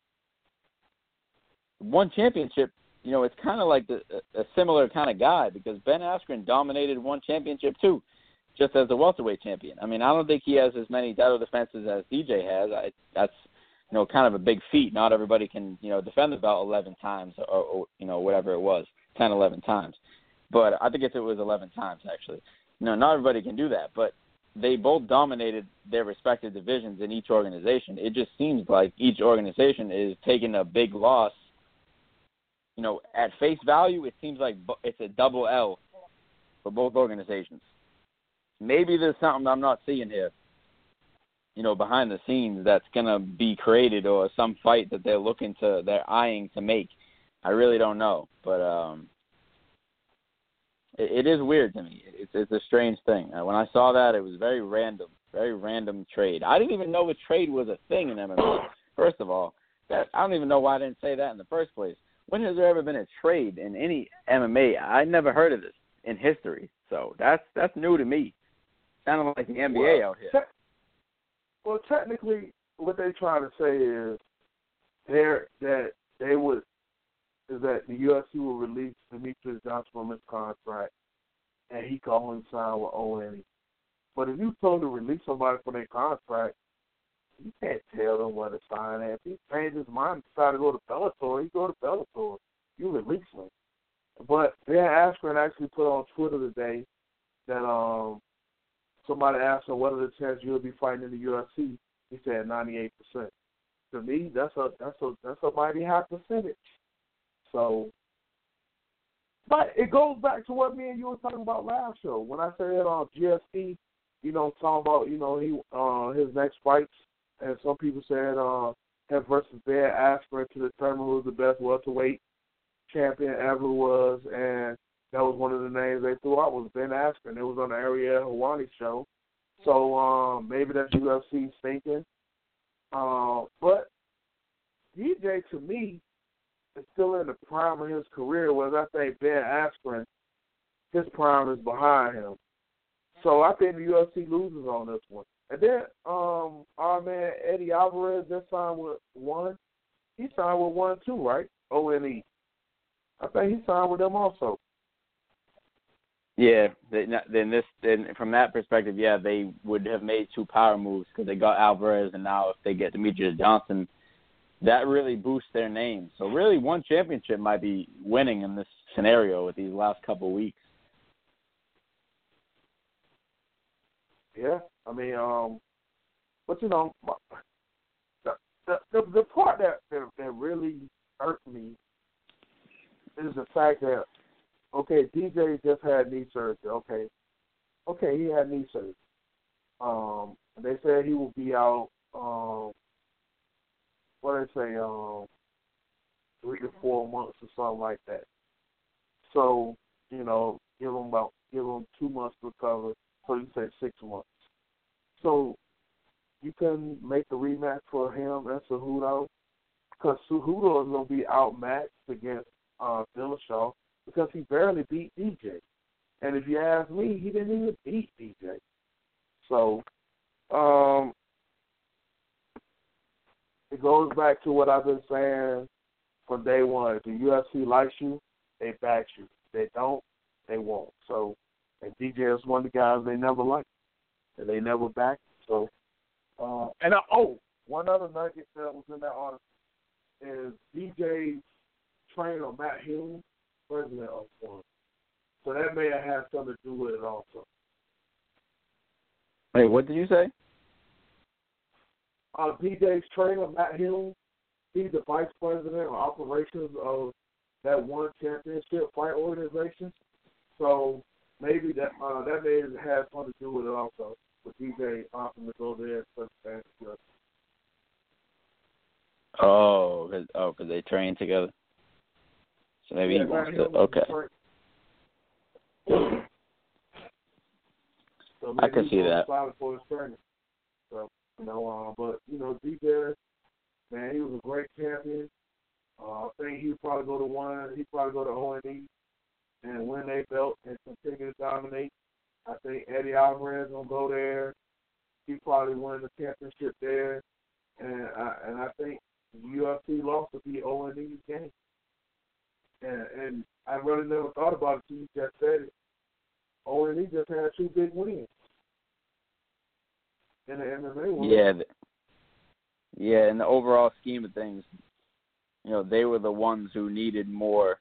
won championship. You know, it's kind of like the, a similar kind of guy because Ben Askren dominated one championship too, just as a welterweight champion. I mean, I don't think he has as many title defenses as D J has. I, that's, you know, kind of a big feat. Not everybody can, you know, defend the belt eleven times or, or, you know, whatever it was, ten, eleven times. But I think it was eleven times, actually. You know, not everybody can do that. But they both dominated their respective divisions in each organization. It just seems like each organization is taking a big loss. You know, at face value, it seems like it's a double L for both organizations. Maybe there's something I'm not seeing here, you know, behind the scenes that's going to be created, or some fight that they're looking to, they're eyeing to make. I really don't know. But um, it, it is weird to me. It's, it's a strange thing. Uh, when I saw that, it was very random, very random trade. I didn't even know a trade was a thing in M M A, first of all. That, I don't even know why I didn't say that in the first place. When has there ever been a trade in any M M A? I never heard of this in history. So that's that's new to me. Sounding like the N B A well, out here. Te- well, technically, what they're trying to say is they're, that they would is that the U F C will release Demetrius Johnson from his contract, and he can only sign with O N E. But if you told to release somebody from their contract, you can't tell them what to sign at. If he changed his mind and decided to go to Bellator, he go to Bellator. You release him. But Ben Askren actually put on Twitter today that um somebody asked him what are the chances you'll be fighting in the U F C. He said ninety-eight percent. To me, that's a that's a that's a mighty high percentage. So, but it goes back to what me and you were talking about last show when I said on uh, G S P, you know, talking about you know he uh, his next fights, and some people said uh, him versus Ben Askren to determine who the best welterweight champion ever was, and that was one of the names they threw out was Ben Askren. It was on the Ariel Helwani show, so um, maybe that's U F C thinking. Uh, but D J to me is still in the prime of his career, whereas I think Ben Askren, his prime is behind him. So I think the U F C loses on this one. And then um, our man Eddie Alvarez just signed with one. He signed with one too, right? O N E. I think he signed with them also. Yeah, then this, then from that perspective, yeah, they would have made two power moves because they got Alvarez, and now if they get Demetrius Johnson, that really boosts their name. So really, one championship might be winning in this scenario with these last couple of weeks. Yeah, I mean, um, but you know, the the, the, the part that, that that really hurt me is the fact that, okay, D J just had knee surgery. Okay, okay, he had knee surgery. Um, they said he will be out. Um, what did they say? Um, three to four months or something like that. So you know, give him about give him two months to recover. So you say six months. So you can make a rematch for him and Cejudo because Cejudo is going to be outmatched against uh, Dillashaw because he barely beat D J. And if you ask me, he didn't even beat D J. So um, it goes back to what I've been saying from day one. If the U F C likes you, they back you. If they don't, they won't. So, and D J is one of the guys they never liked, and they never backed. So, uh, and I, oh, one other nugget that was in that article is D J's trainer, Matt Hume, president of one. So that may have had something to do with it also. Wait, what did you say? Uh, D J's trainer, Matt Hume, he's the vice president of operations of that one championship fight organization. So maybe that uh, that may have had something to do with it also, with D J opting to go there and such. Oh, cause, oh, because they train together. So maybe yeah, he wants to. Okay. So I can see that. For his training. So you know, uh, but you know, D J, man, he was a great champion. Uh, I think he'd probably go to one. He'd probably go to O N E and win their belt and continue to dominate. I think Eddie Alvarez gonna go there. He probably win the championship there, and I, and I think the U F C loss would be O N E's game. And, and I really never thought about it until you just said it. O N E just had two big wins in the M M A world. Yeah, yeah. In the overall scheme of things, you know, they were the ones who needed more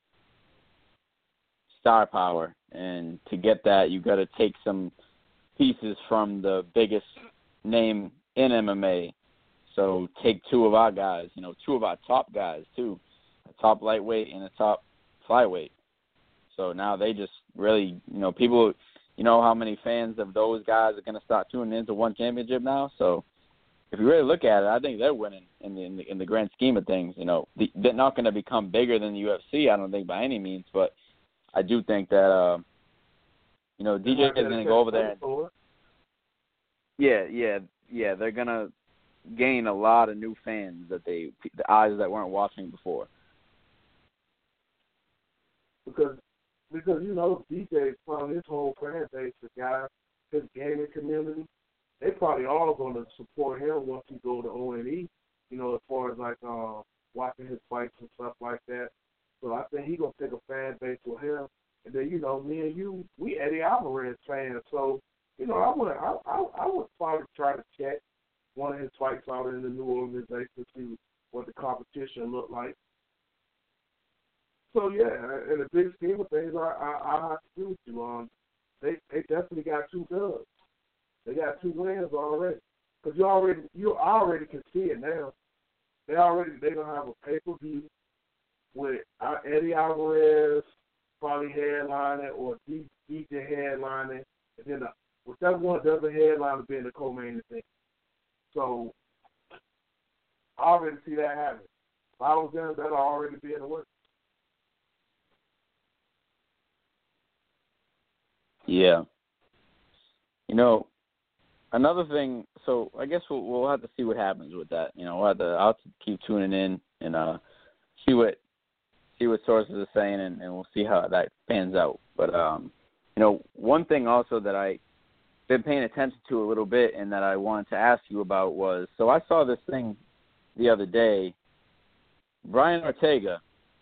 star power, and to get that, you got to take some pieces from the biggest name in M M A. So take two of our guys, you know, two of our top guys too, a top lightweight and a top flyweight. So now they just really, you know, people, you know, how many fans of those guys are going to start tuning into one championship now. So if you really look at it, I think they're winning in the in the, in the grand scheme of things. You know, the, they're not going to become bigger than the U F C, I don't think, by any means, but I do think that, uh, you know, D J is going to go over there. And, yeah, yeah, yeah. They're going to gain a lot of new fans that they, the eyes that weren't watching before. Because, because you know, D J from his whole fan base, the guy, his gaming community, they probably all going to support him once he go to O N E, you know, as far as like uh, watching his fights and stuff like that. So I think he's going to take a fan base with him. And then, you know, me and you, we Eddie Alvarez fans. So you know, I would I, I I would probably try to check one of his fights out in the new organization to see what the competition looked like. So yeah, in the big scheme of things, I I, I have to agree with you. Um, they they definitely got two dubs. They got two wins already. Cause you already you already can see it now. They already they gonna have a pay per view with uh, Eddie Alvarez probably headlining or D J headlining, and then the, whichever one doesn't headline will be in the co-main event. So I already see that happening. If I was them, that'll already be in the works. Yeah. You know, another thing. So I guess we'll, we'll have to see what happens with that. You know, we'll have to. I'll have to keep tuning in and uh, see what see what sources are saying, and, and we'll see how that pans out. But um, you know, one thing also that I been paying attention to a little bit, and that I wanted to ask you about was, so I saw this thing the other day. Brian Ortega.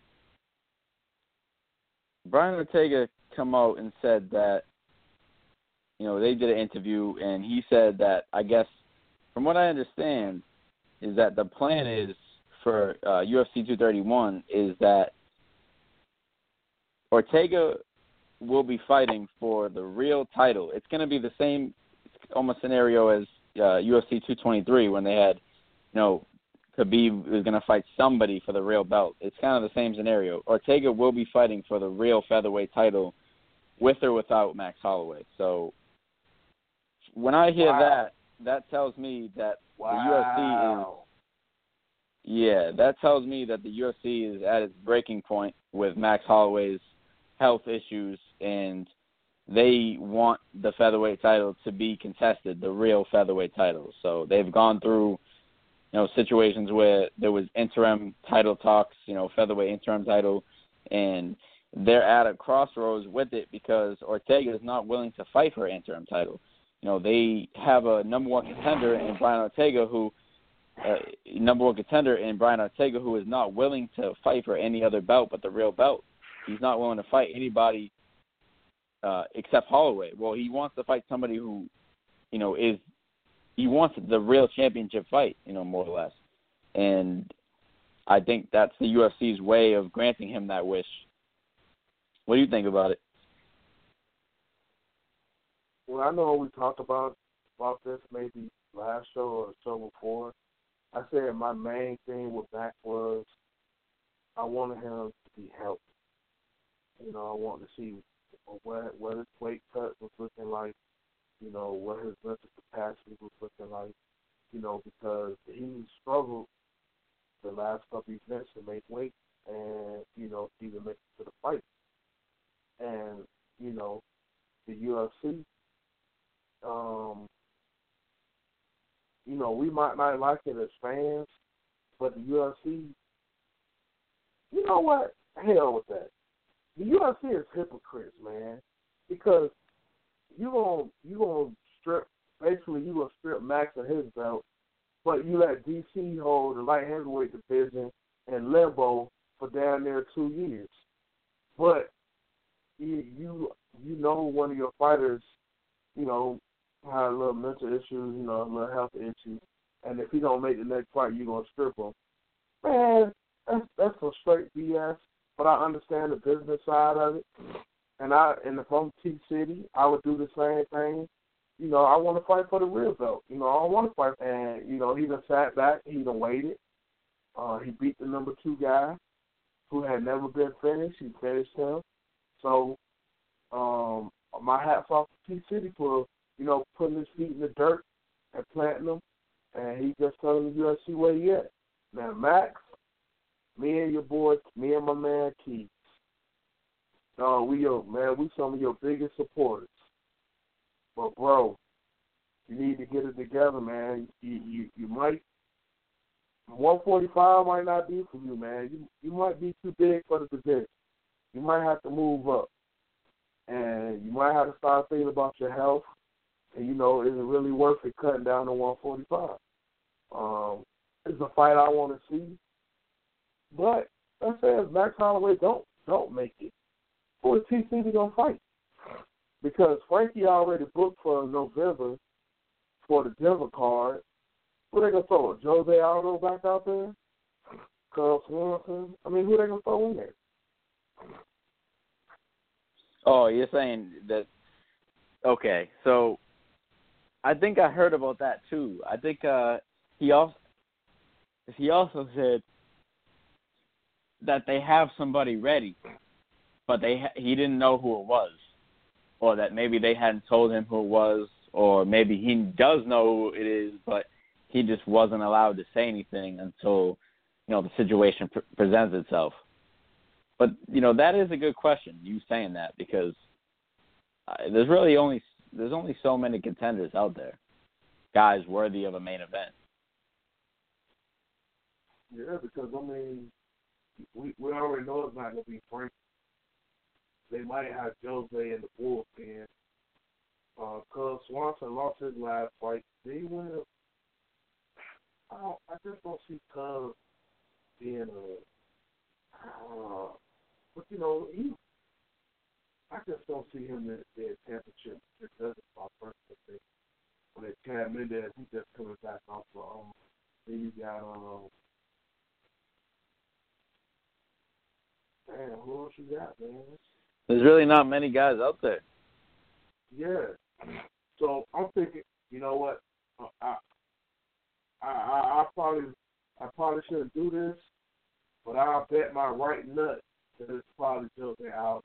Brian Ortega come out and said that, you know, they did an interview, and he said that, I guess, from what I understand, is that the plan is for uh, U F C two thirty-one is that Ortega will be fighting for the real title. It's going to be the same almost scenario as uh, U F C two twenty-three when they had, you know, Khabib is going to fight somebody for the real belt. It's kind of the same scenario. Ortega will be fighting for the real featherweight title with or without Max Holloway. So when I hear wow. that, that tells me that wow. the U F C is, yeah, that tells me that the U F C is at its breaking point with Max Holloway's health issues, and they want the featherweight title to be contested, the real featherweight title. So they've gone through, you know, situations where there was interim title talks, you know, featherweight interim title, and they're at a crossroads with it because Ortega is not willing to fight for an interim title. You know, they have a number one contender in Brian Ortega who, uh, number one contender in Brian Ortega who is not willing to fight for any other belt but the real belt. He's not willing to fight anybody uh, except Holloway. Well, he wants to fight somebody who, you know, is he wants the real championship fight, you know, more or less. And I think that's the U F C's way of granting him that wish. What do you think about it? Well, I know we talked about about this maybe last show or the show before. I said my main thing with Max was I wanted him to be healthy. You know, I wanted to see what what his weight cut was looking like. You know, what his mental capacity was looking like. You know, because he struggled the last couple of events to make weight and, you know, to even make it to the fight. And, you know, the U F C, um, you know, we might not like it as fans, but the U F C, you know what? Hell with that. The U F C is hypocrites, man, because you gonna you gonna strip basically you gonna strip Max of his belt, but you let D C hold the light heavyweight division in limbo for down there two years. But you you you know one of your fighters, you know, had a little mental issues, you know, a little health issues, and if he don't make the next fight, you gonna strip him. Man, that's that's some straight B S. But I understand the business side of it. And I, and if I'm T City, I would do the same thing. You know, I want to fight for the real belt. You know, I don't want to fight. And, you know, he done sat back. He done waited. Uh, he beat the number two guy who had never been finished. He finished him. So, um, my hat's off to T City for, you know, putting his feet in the dirt and planting them. And he just telling the U F C where he at. Now, Max, me and your boy, me and my man Keith, uh, we your man, we some of your biggest supporters. But bro, you need to get it together, man. You you, you might one forty-five might not be for you, man. You you might be too big for the division. You might have to move up, and you might have to start thinking about your health. And you know, is it really worth it cutting down to one forty-five? Um, it's a fight I want to see. But let's say if Max Holloway don't don't make it, who is T C gonna fight? because Frankie already booked for November for the Denver card. Who they gonna throw? Jose Aldo back out there? Cub Swanson? I mean, who they gonna throw in there? Oh, you're saying that? Okay, so I think I heard about that too. I think uh, he also he also said that they have somebody ready, but they ha- he didn't know who it was, or that maybe they hadn't told him who it was, or maybe he does know who it is, but he just wasn't allowed to say anything until, you know, the situation pr- presents itself. But, you know, that is a good question, you saying that, because uh, there's really only there's only so many contenders out there, guys worthy of a main event. Yeah, because, I mean, we we already know it's not going to be Frank. They might have Jose in the bullpen. Uh, Cuz Swanson lost his last fight. Did he win it? I, don't, I just don't see Cuz being a... Uh, but, you know, he... I just don't see him in the championship. It doesn't my personal thing. When it's Chad Mendez, he's just coming back off of... Um, then you got... Um, man, who else you got, man? There's really not many guys out there. Yeah. So I'm thinking, you know what? I I I, I probably I probably shouldn't do this, but I'll bet my right nut that it's probably Jose Aldo.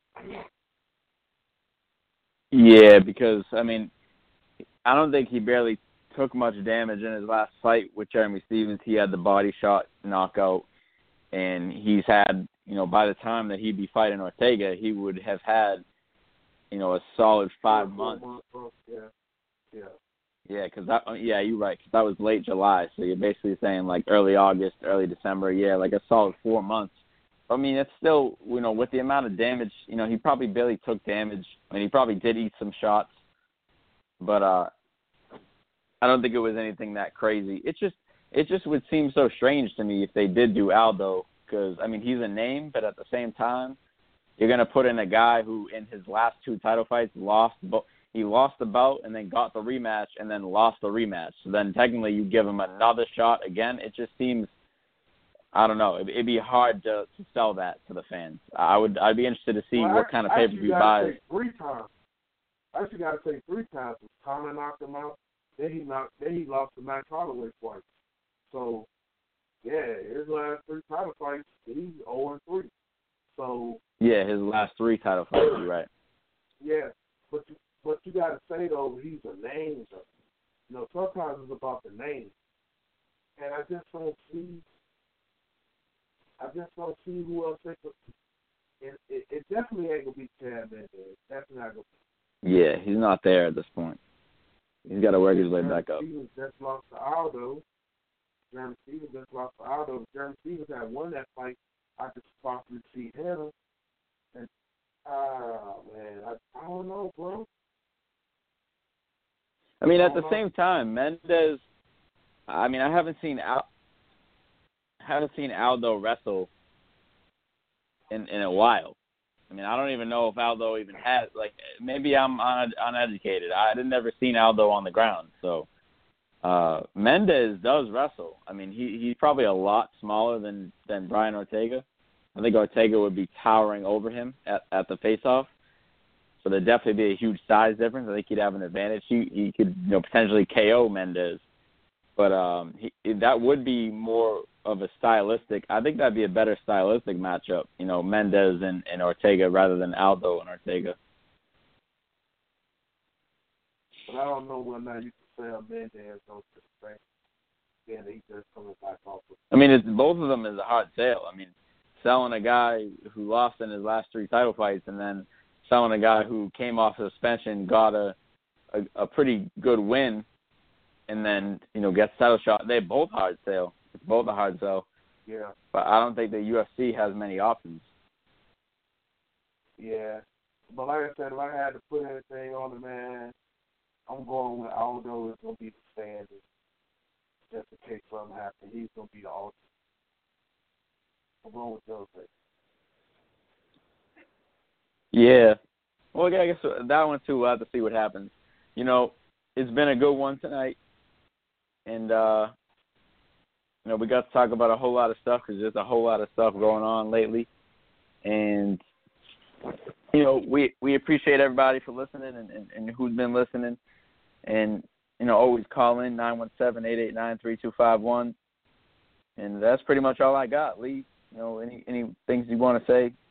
Yeah, because, I mean, I don't think he barely took much damage in his last fight with Jeremy Stephens. He had the body shot knockout, and he's had, you know, by the time that he'd be fighting Ortega, he would have had, you know, a solid five months. Yeah, yeah. Yeah, because that, yeah, you're right, because that was late July, so you're basically saying like early August, early December, yeah, like a solid four months. I mean, it's still, you know, with the amount of damage, you know, he probably barely took damage. I mean, he probably did eat some shots, but uh, I don't think it was anything that crazy. It just, it just would seem so strange to me if they did do Aldo, because, I mean, he's a name, but at the same time, you're going to put in a guy who in his last two title fights lost, but he lost the bout and then got the rematch and then lost the rematch. So then technically you give him another shot again. It just seems, I don't know, it'd, it'd be hard to, to sell that to the fans. I would, I'd be interested to see well, what I, kind of I pay-per-view buys. Three times. I actually got to say three times. Tommy knocked him out. Then he knocked. Then he lost to Max Holloway twice. So yeah, his last three title fights, he's zero and three. So yeah, his last three title fights. You're right. Yeah, but you, but you got to say though, he's a name. So, you know, sometimes it's about the name, and I just don't see. I just don't see who else they could. It, it, it definitely ain't gonna be Chad Mendez. Definitely not gonna be. Yeah, he's not there at this point. He's got to work his way back up. Stevens just lost to Aldo. Jeremy Stevens just lost to Aldo. Jeremy Stevens had won that fight. I could possibly see him. And oh man, I, I don't know, bro. I mean, I at the know. same time, Mendez. I mean, I haven't seen Al, haven't seen Aldo wrestle in in a while. I mean, I don't even know if Aldo even has, like, maybe I'm un- uneducated. I had never seen Aldo on the ground. So uh, Mendez does wrestle. I mean, he he's probably a lot smaller than, than Brian Ortega. I think Ortega would be towering over him at, at the face-off. So there'd definitely be a huge size difference. I think he'd have an advantage. He, he could, you know, potentially K O Mendez. But um, he, that would be more of a stylistic. I think that'd be a better stylistic matchup, you know, Mendez and, and Ortega rather than Aldo and Ortega. But I don't know whether or not you can say Mendez on this thing. Then he just coming back off. Of- I mean, it's, both of them is a hard sale. I mean, selling a guy who lost in his last three title fights and then selling a guy who came off suspension, got a, a, a pretty good win, and then, you know, gets title shot. They both hard sale. It's both a hard sell. Yeah. But I don't think the U F C has many options. Yeah. But like I said, if I had to put anything on it, man, I'm going with Aldo is going to be the standard. Just in case something happens, he's going to be the ultimate. I'm going with Jose. Yeah. Well, yeah, I guess that one too. We'll have to see what happens. You know, it's been a good one tonight, and uh, you know, we got to talk about a whole lot of stuff because there's a whole lot of stuff going on lately, and you know, we we appreciate everybody for listening and, and, and who's been listening, and you know, always call in nine one seven, eight eight nine, three two five one, and that's pretty much all I got. Lee, you know, any any things you want to say?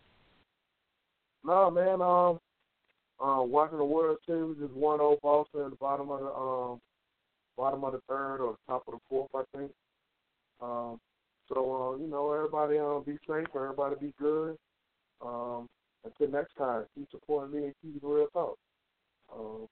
No, man. Um, uh, watching the World Series is one oh Boston at the bottom of the um, bottom of the third or top of the fourth, I think. Um, so uh, you know, everybody um, be safe, everybody be good. Um, until next time, keep supporting me and keep the real talk. Um,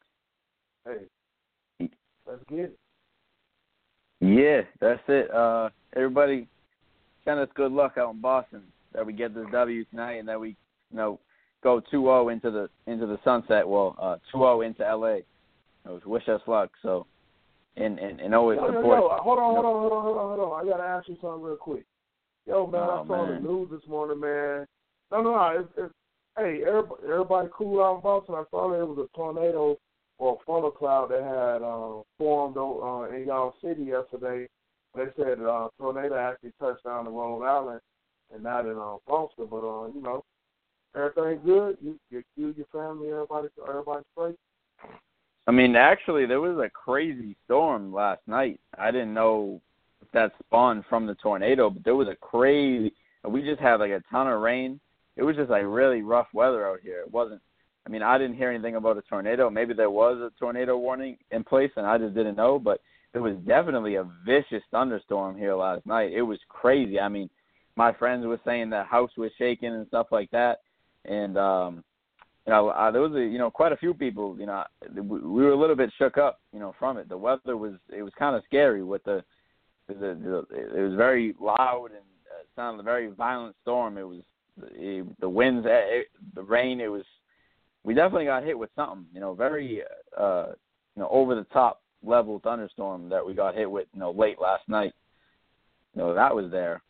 hey, let's get it. Yeah, that's it. Uh, everybody, send us good luck out in Boston that we get this W tonight and that we, you know, go two oh into the into the sunset. Well, uh, two oh into L A. You know, wish us luck. So, and and, and always yo, support. Yo, yo, hold on, hold on, hold on, hold on, hold on. I gotta ask you something real quick. Yo, man, oh, I saw man. the news this morning, man. No, no, no. It's, it's, hey, everybody, everybody cool out in Boston. I saw there was a tornado or a funnel cloud that had uh, formed uh, in y'all city yesterday. They said uh, tornado actually touched down to Rhode Island and not in uh, Boston. But, uh, you know, everything good? You, you, you your family, everybody, everybody straight? I mean, actually, there was a crazy storm last night. I didn't know if that spawned from the tornado, but there was a crazy – we just had, like, a ton of rain. It was just, like, really rough weather out here. It wasn't – I mean, I didn't hear anything about a tornado. Maybe there was a tornado warning in place, and I just didn't know. But there was definitely a vicious thunderstorm here last night. It was crazy. I mean, my friends were saying the house was shaking and stuff like that. And, um, you know, uh, there was, a, you know, quite a few people, you know, we were a little bit shook up, you know, from it. The weather was – it was kind of scary with the, the, the – it was very loud and it sounded like a very violent storm. It was it, the winds, it, the rain, it was – we definitely got hit with something, you know, very, uh, you know, over-the-top level thunderstorm that we got hit with, you know, late last night. You know, that was there.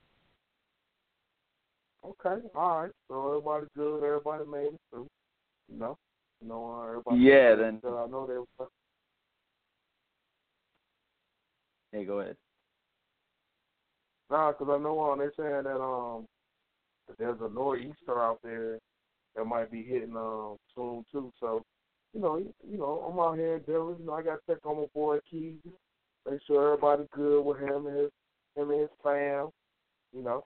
Okay, all right. So everybody good, everybody made it through, you know. You know, uh, everybody. Yeah, then. Uh, I know they were. Hey, go ahead. Nah, because I know uh, they're saying that um, that there's a nor'easter out there that might be hitting um soon too. So, you know, you know, I'm out here in Denver. You know, I got to check on my boy Keys, make sure everybody's good with him and his him and his fam. You know.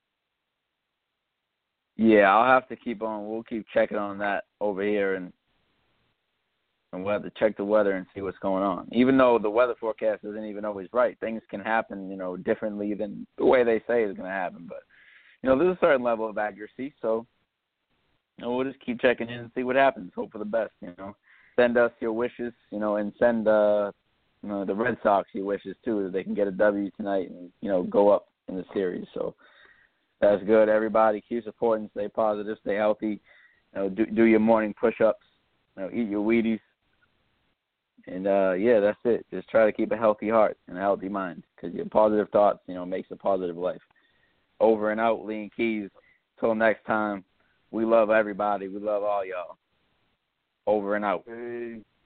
Yeah, I'll have to keep on. We'll keep checking on that over here, and and we'll have to check the weather and see what's going on. Even though the weather forecast isn't even always right, things can happen, you know, differently than the way they say it's going to happen. But you know, there's a certain level of accuracy, so. You know, we'll just keep checking in and see what happens. Hope for the best, you know. Send us your wishes, you know, and send uh, you know, the Red Sox your wishes too, that they can get a W tonight and, you know, go up in the series. So that's good. Everybody keep supporting, stay positive, stay healthy. You know, do do your morning push-ups. You know, eat your Wheaties. And uh, yeah, that's it. Just try to keep a healthy heart and a healthy mind, because your positive thoughts, you know, makes a positive life. Over and out, Lee and Keys. Till next time. We love everybody. We love all y'all. Over and out. Hey.